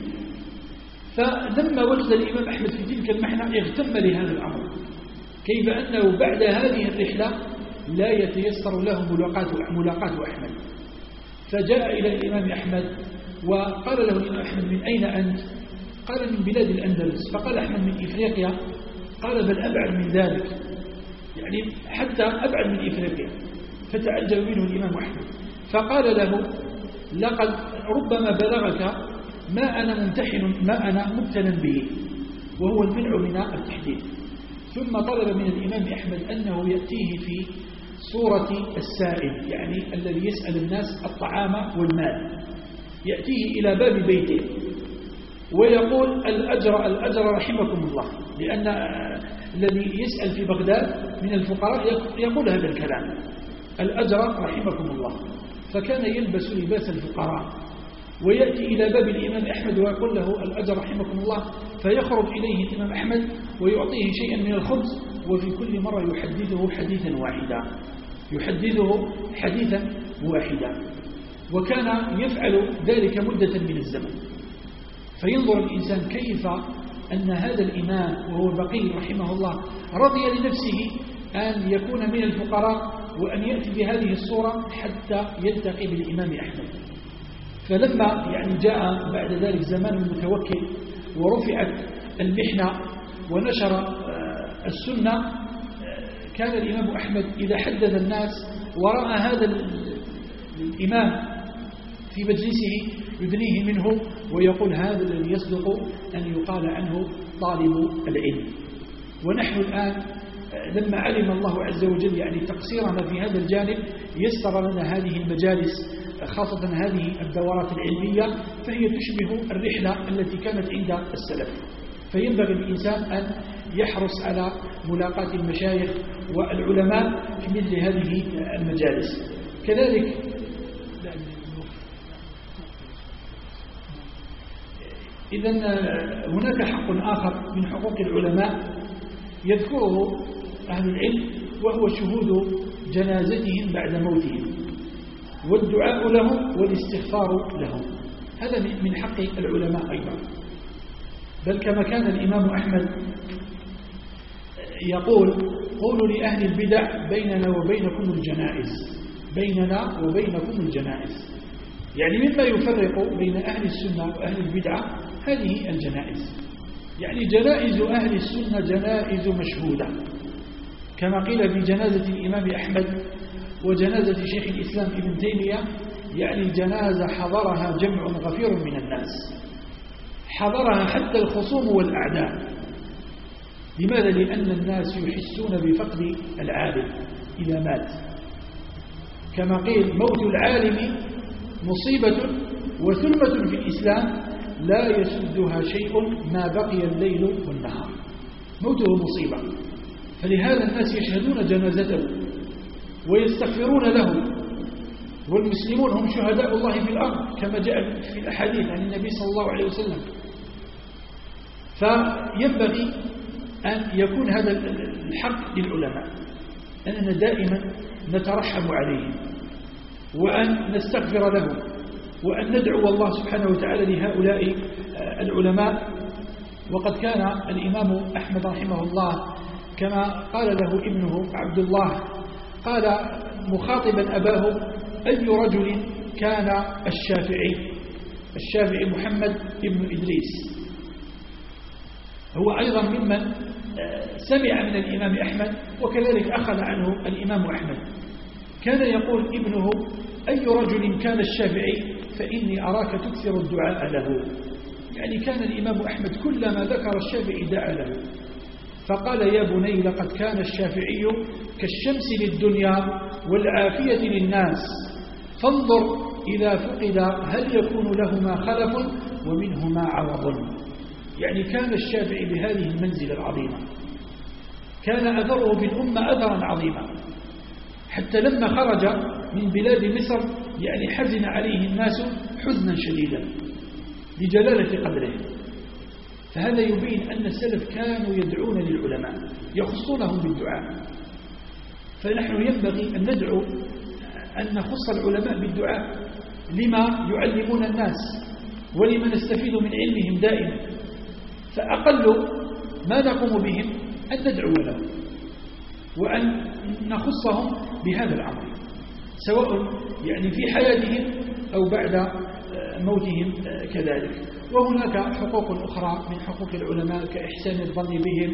فلما وجد الإمام أحمد في تلك المحنة اغتم لهذا الأمر، كيف أنه بعد هذه الرحلة لا يتيسر له ملاقاة أحمد. فجاء إلى الإمام أحمد وقال له الإمام أحمد: من أين أنت؟ قال: من بلاد الأندلس. فقال أحمد: من إفريقيا؟ قال: بل أبعد من ذلك، يعني حتى أبعد من إفريقيا. فتعجب منه الإمام أحمد، فقال له: لقد ربما بلغك ما أنا ممتحن ما أنا مبتلا به، وهو المنع من التحديد. ثم طلب من الإمام أحمد أنه يأتيه في صورة السائل، يعني الذي يسأل الناس الطعام والمال، يأتيه إلى باب بيته ويقول: الأجر الأجر رحمكم الله، لأن الذي يسأل في بغداد من الفقراء يقول هذا الكلام: الأجر رحمكم الله. فكان يلبس لباس الفقراء ويأتي إلى باب الإمام أحمد ويقول له الأجر رحمكم الله، فيخرج إليه الإمام أحمد ويعطيه شيئا من الخبز، وفي كل مرة يحدثه حديثا واحدا يحدثه حديثا واحدا وكان يفعل ذلك مدة من الزمن. فينظر الإنسان كيف أن هذا الإمام وهو بقي رحمه الله رضي لنفسه أن يكون من الفقراء وأن يأتي بهذه الصورة حتى يلتقي بالإمام أحمد. فلما يعني جاء بعد ذلك زمان المتوكل ورفعت المحنة ونشر السنة، كان الإمام أحمد إذا حدث الناس ورأى هذا الإمام في مجلسه يدنيه منه ويقول هذا الذي يصدق أن يقال عنه طالب العلم. ونحن الآن لما علم الله عز وجل يعني تقصيرنا في هذا الجانب يسر لنا هذه المجالس، خاصة هذه الدورات العلمية، فهي تشبه الرحلة التي كانت عند السلف. فينبغي الإنسان أن يحرص على ملاقاة المشايخ والعلماء في مثل هذه المجالس. كذلك إذن هناك حق آخر من حقوق العلماء يذكره أهل العلم، وهو شهود جنازتهم بعد موتهم والدعاء لهم والاستغفار لهم. هذا من حق العلماء أيضا. بل كما كان الإمام أحمد يقول قولوا لأهل البدع بيننا وبينكم الجنائز بيننا وبينكم الجنائز يعني مما يفرق بين أهل السنة وأهل البدعة هذه الجنائز. يعني جنائز أهل السنة جنائز مشهودة، كما قيل في جنازة الإمام أحمد وجنازة شيخ الإسلام ابن تيمية، يعني جنازة حضرها جمع غفير من الناس، حضرها حتى الخصوم والأعداء. لماذا؟ لأن الناس يحسون بفقد العالم إذا مات، كما قيل موت العالم مصيبة وثلمة في الإسلام لا يسدها شيء ما بقي الليل والنهار. موته مصيبة، فلهذا الناس يشهدون جنازته ويستغفرون له، والمسلمون هم شهداء الله في الأرض كما جاء في الأحاديث عن النبي صلى الله عليه وسلم. فينبغي أن يكون هذا الحق للعلماء، أننا دائما نترحم عليهم وأن نستغفر لهم وأن ندعو الله سبحانه وتعالى لهؤلاء العلماء. وقد كان الإمام أحمد رحمه الله كما قال له ابنه عبد الله، قال مخاطبا أباه أي رجل كان الشافعي الشافعي محمد ابن إدريس، هو أيضا ممن سمع من الإمام أحمد وكذلك أخذ عنه الإمام أحمد. كان يقول ابنه أي رجل كان الشافعي فإني أراك تكثر الدعاء له. يعني كان الإمام أحمد كلما ذكر الشافعي دعا له. فقال يا بني لقد كان الشافعي كالشمس للدنيا والعافية للناس، فانظر إذا فقد هل يكون لهما خلف ومنهما عوض. يعني كان الشافعي بهذه المنزلة العظيمة، كان أثره في الأمة أثرا عظيما، حتى لما خرج من بلاد مصر يعني حزن عليه الناس حزنا شديدا لجلالة قدره. فهذا يبين أن السلف كانوا يدعون للعلماء يخصونهم بالدعاء. فنحن ينبغي أن ندعو أن نخص العلماء بالدعاء لما يعلمون الناس ولما نستفيد من علمهم دائما. فأقل ما نقوم بهم أن ندعو لهم وأن نخصهم بهذا الأمر، سواء يعني في حياتهم أو بعد موتهم كذلك. وهناك حقوق أخرى من حقوق العلماء كإحسان الظن بهم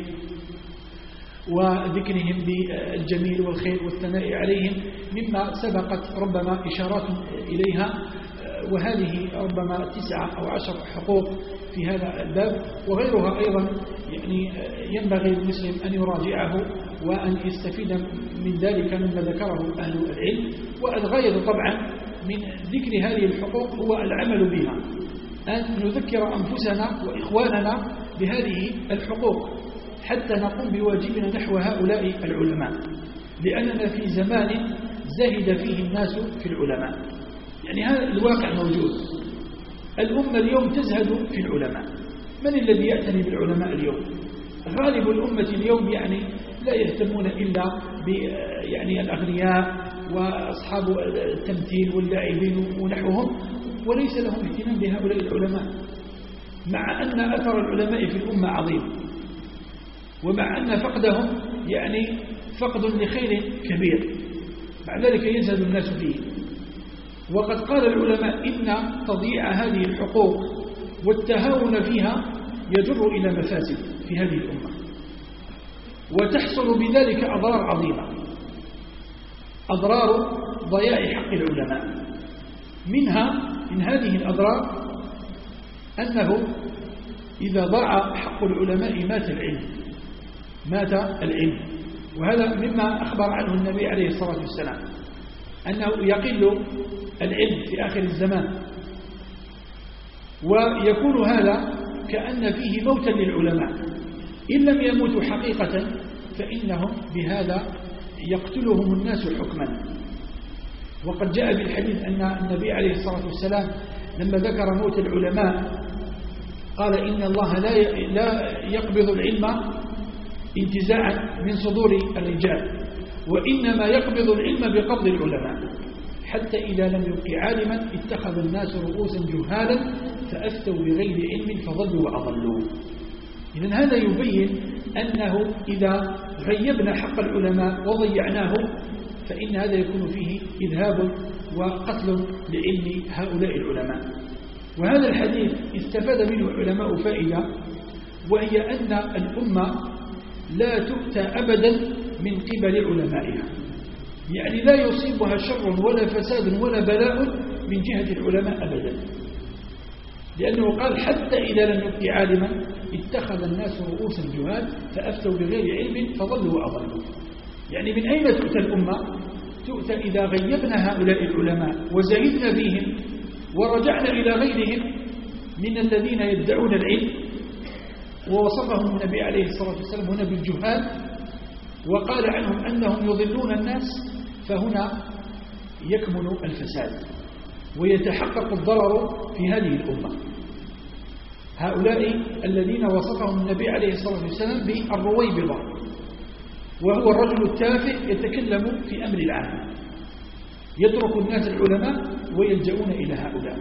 وذكرهم بالجميل والخير والثناء عليهم، مما سبقت ربما إشارات إليها، وهذه ربما تسعة أو عشر حقوق في هذا الباب، وغيرها أيضا يعني ينبغي المسلم أن يراجعه وأن يستفيد من ذلك مما ذكره أهل العلم. والغاية طبعا من ذكر هذه الحقوق هو العمل بها، أن نذكر أنفسنا وإخواننا بهذه الحقوق حتى نقوم بواجبنا نحو هؤلاء العلماء، لأننا في زمان زهد فيه الناس في العلماء. يعني هذا الواقع موجود، الأمة اليوم تزهد في العلماء. من الذي يعتني بالعلماء اليوم؟ غالب الأمة اليوم يعني لا يهتمون إلا ب يعني الأغنياء وأصحاب التمثيل واللاعبين ونحوهم، وليس لهم اهتمام بهؤلاء العلماء، مع أن أثر العلماء في الأمة عظيم، ومع أن فقدهم يعني فقد لخير كبير، مع ذلك يزهد الناس فيه. وقد قال العلماء إن تضييع هذه الحقوق والتهاون فيها يجر إلى مفاسد في هذه الأمة، وتحصل بذلك أضرار عظيمة، أضرار ضياع حق العلماء. منها من هذه الأضرار أنه إذا ضاع حق العلماء مات العلم، مات العلم. وهذا مما أخبر عنه النبي عليه الصلاة والسلام، أنه يقل العلم في آخر الزمان، ويكون هذا كأن فيه موتا للعلماء، إن لم يموتوا حقيقة فإنهم بهذا يقتلهم الناس حكما. وقد جاء بالحديث أن النبي عليه الصلاة والسلام لما ذكر موت العلماء قال إن الله لا يقبض العلم انتزاعا من صدور الرجال، وإنما يقبض العلم بقبض العلماء، حتى إذا لم يبق عالما اتخذ الناس رؤوسا جهالا فأفتوا بغير علم فضلوا وأضلوا. إذن هذا يبين أنه إذا غيبنا حق العلماء وضيعناه فإن هذا يكون فيه إذهاب وقتل لعلم هؤلاء العلماء. وهذا الحديث استفاد منه العلماء فائدة، وهي أن الأمة لا تؤتى أبدا من قبل علمائها، يعني لا يصيبها شر ولا فساد ولا بلاء من جهة العلماء أبدا، لأنه قال حتى إذا لم يبق عالما اتخذ الناس رؤوسا جهال فأفتوا بغير علم فضلوا وأضلوا. يعني من أين تؤتى الأمة؟ تؤتى إذا غيبنا هؤلاء العلماء وزهدنا فيهم ورجعنا إلى غيرهم من الذين يدعون العلم، ووصفهم النبي عليه الصلاة والسلام هنا بالجهال، وقال عنهم أنهم يضلون الناس، فهنا يكمن الفساد ويتحقق الضرر في هذه الأمة. هؤلاء الذين وصفهم النبي عليه الصلاة والسلام بالرويبضة، وهو الرجل التافه يتكلم في أمر العام، يترك الناس العلماء ويلجؤون إلى هؤلاء.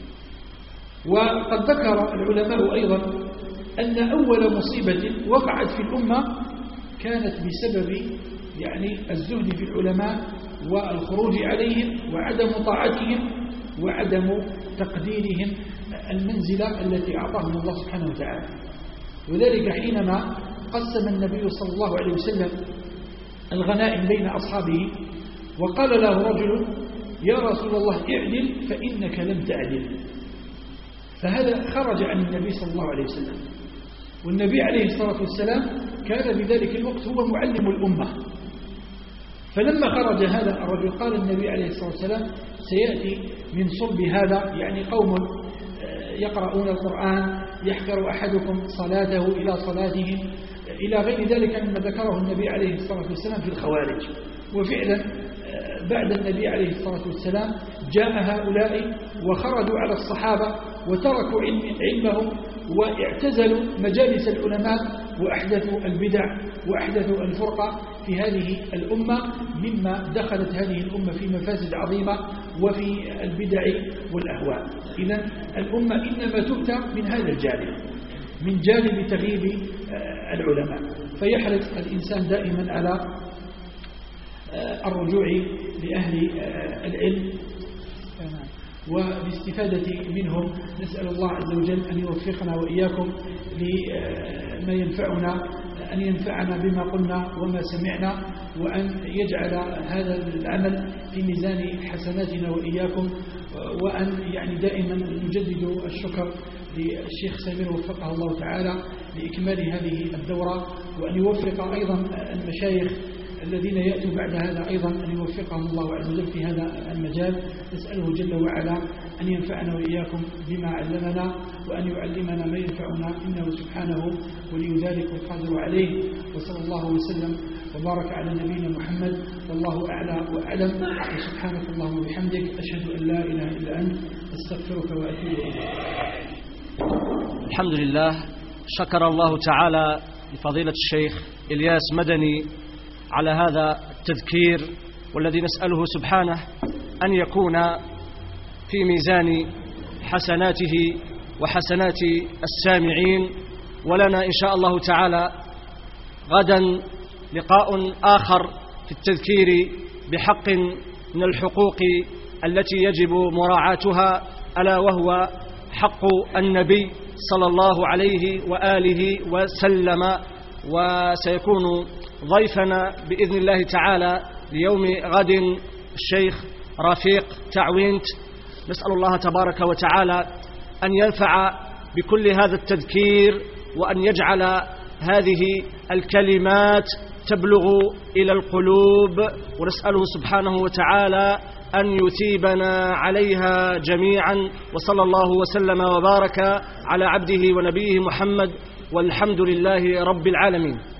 وقد ذكر العلماء أيضا أن أول مصيبة وقعت في الأمة كانت بسبب يعني الزهد في العلماء والخروج عليهم وعدم طاعتهم وعدم تقديرهم المنزلة التي أعطاهم الله سبحانه وتعالى. وذلك حينما قسم النبي صلى الله عليه وسلم الغنائم بين أصحابه وقال له رجل يا رسول الله اعدل فإنك لم تعدل، فهذا خرج عن النبي صلى الله عليه وسلم. والنبي عليه الصلاة والسلام كان بذلك الوقت هو معلم الأمة، فلما خرج هذا الرجل قال النبي عليه الصلاة والسلام سيأتي من صلب هذا يعني قوم يقرؤون القرآن يحقر أحدكم صلاته إلى صلاتهم إلى غير ذلك مما ذكره النبي عليه الصلاة والسلام في الخوارج. وفعلا بعد النبي عليه الصلاة والسلام جاء هؤلاء وخرجوا على الصحابة وتركوا علم علمهم واعتزلوا مجالس العلماء وأحدثوا البدع وأحدثوا الفرقة في هذه الأمة، مما دخلت هذه الأمة في مفاسد عظيمة وفي البدع والأهواء. إذن الأمة إنما تؤتى من هذا الجانب، من جانب تغييب العلماء، فيحرص الإنسان دائما على الرجوع لأهل العلم والاستفادة منهم. نسأل الله عز وجل أن يوفقنا وإياكم لما ينفعنا، أن ينفعنا بما قلنا وما سمعنا، وأن يجعل هذا العمل في ميزان حسناتنا وإياكم، وأن يعني دائما نجدد الشكر للشيخ سمير وفقه الله تعالى لإكمال هذه الدورة، وأن يوفق أيضا المشايخ الذين يأتوا بعد هذا أيضا أن يوفقهم الله عز وجل في هذا المجال. نسأله جل وعلا أن ينفعنا وإياكم بما علمنا، وأن يعلمنا ما ينفعنا، إنه سبحانه ولي ذلك والقادر عليه. وصلى الله وسلم وبارك على نبينا محمد، والله أعلى وأعلم. وسبحانك اللهم وبحمدك، أشهد أن لا إله إلا أنت، أستغفرك وأتوب إليك. الحمد لله، شكر الله تعالى لفضيلة الشيخ إلياس مدني على هذا التذكير، والذي نسأله سبحانه أن يكون في ميزان حسناته وحسنات السامعين. ولنا إن شاء الله تعالى غدا لقاء آخر في التذكير بحق من الحقوق التي يجب مراعاتها، ألا وهو حق النبي صلى الله عليه وآله وسلم. وسيكون ضيفنا بإذن الله تعالى ليوم غد الشيخ رفيق تعوينت. نسأل الله تبارك وتعالى أن ينفع بكل هذا التذكير، وأن يجعل هذه الكلمات تبلغ إلى القلوب، ونسأله سبحانه وتعالى أن يثيبنا عليها جميعا. وصلى الله وسلم وبارك على عبده ونبيه محمد، والحمد لله رب العالمين.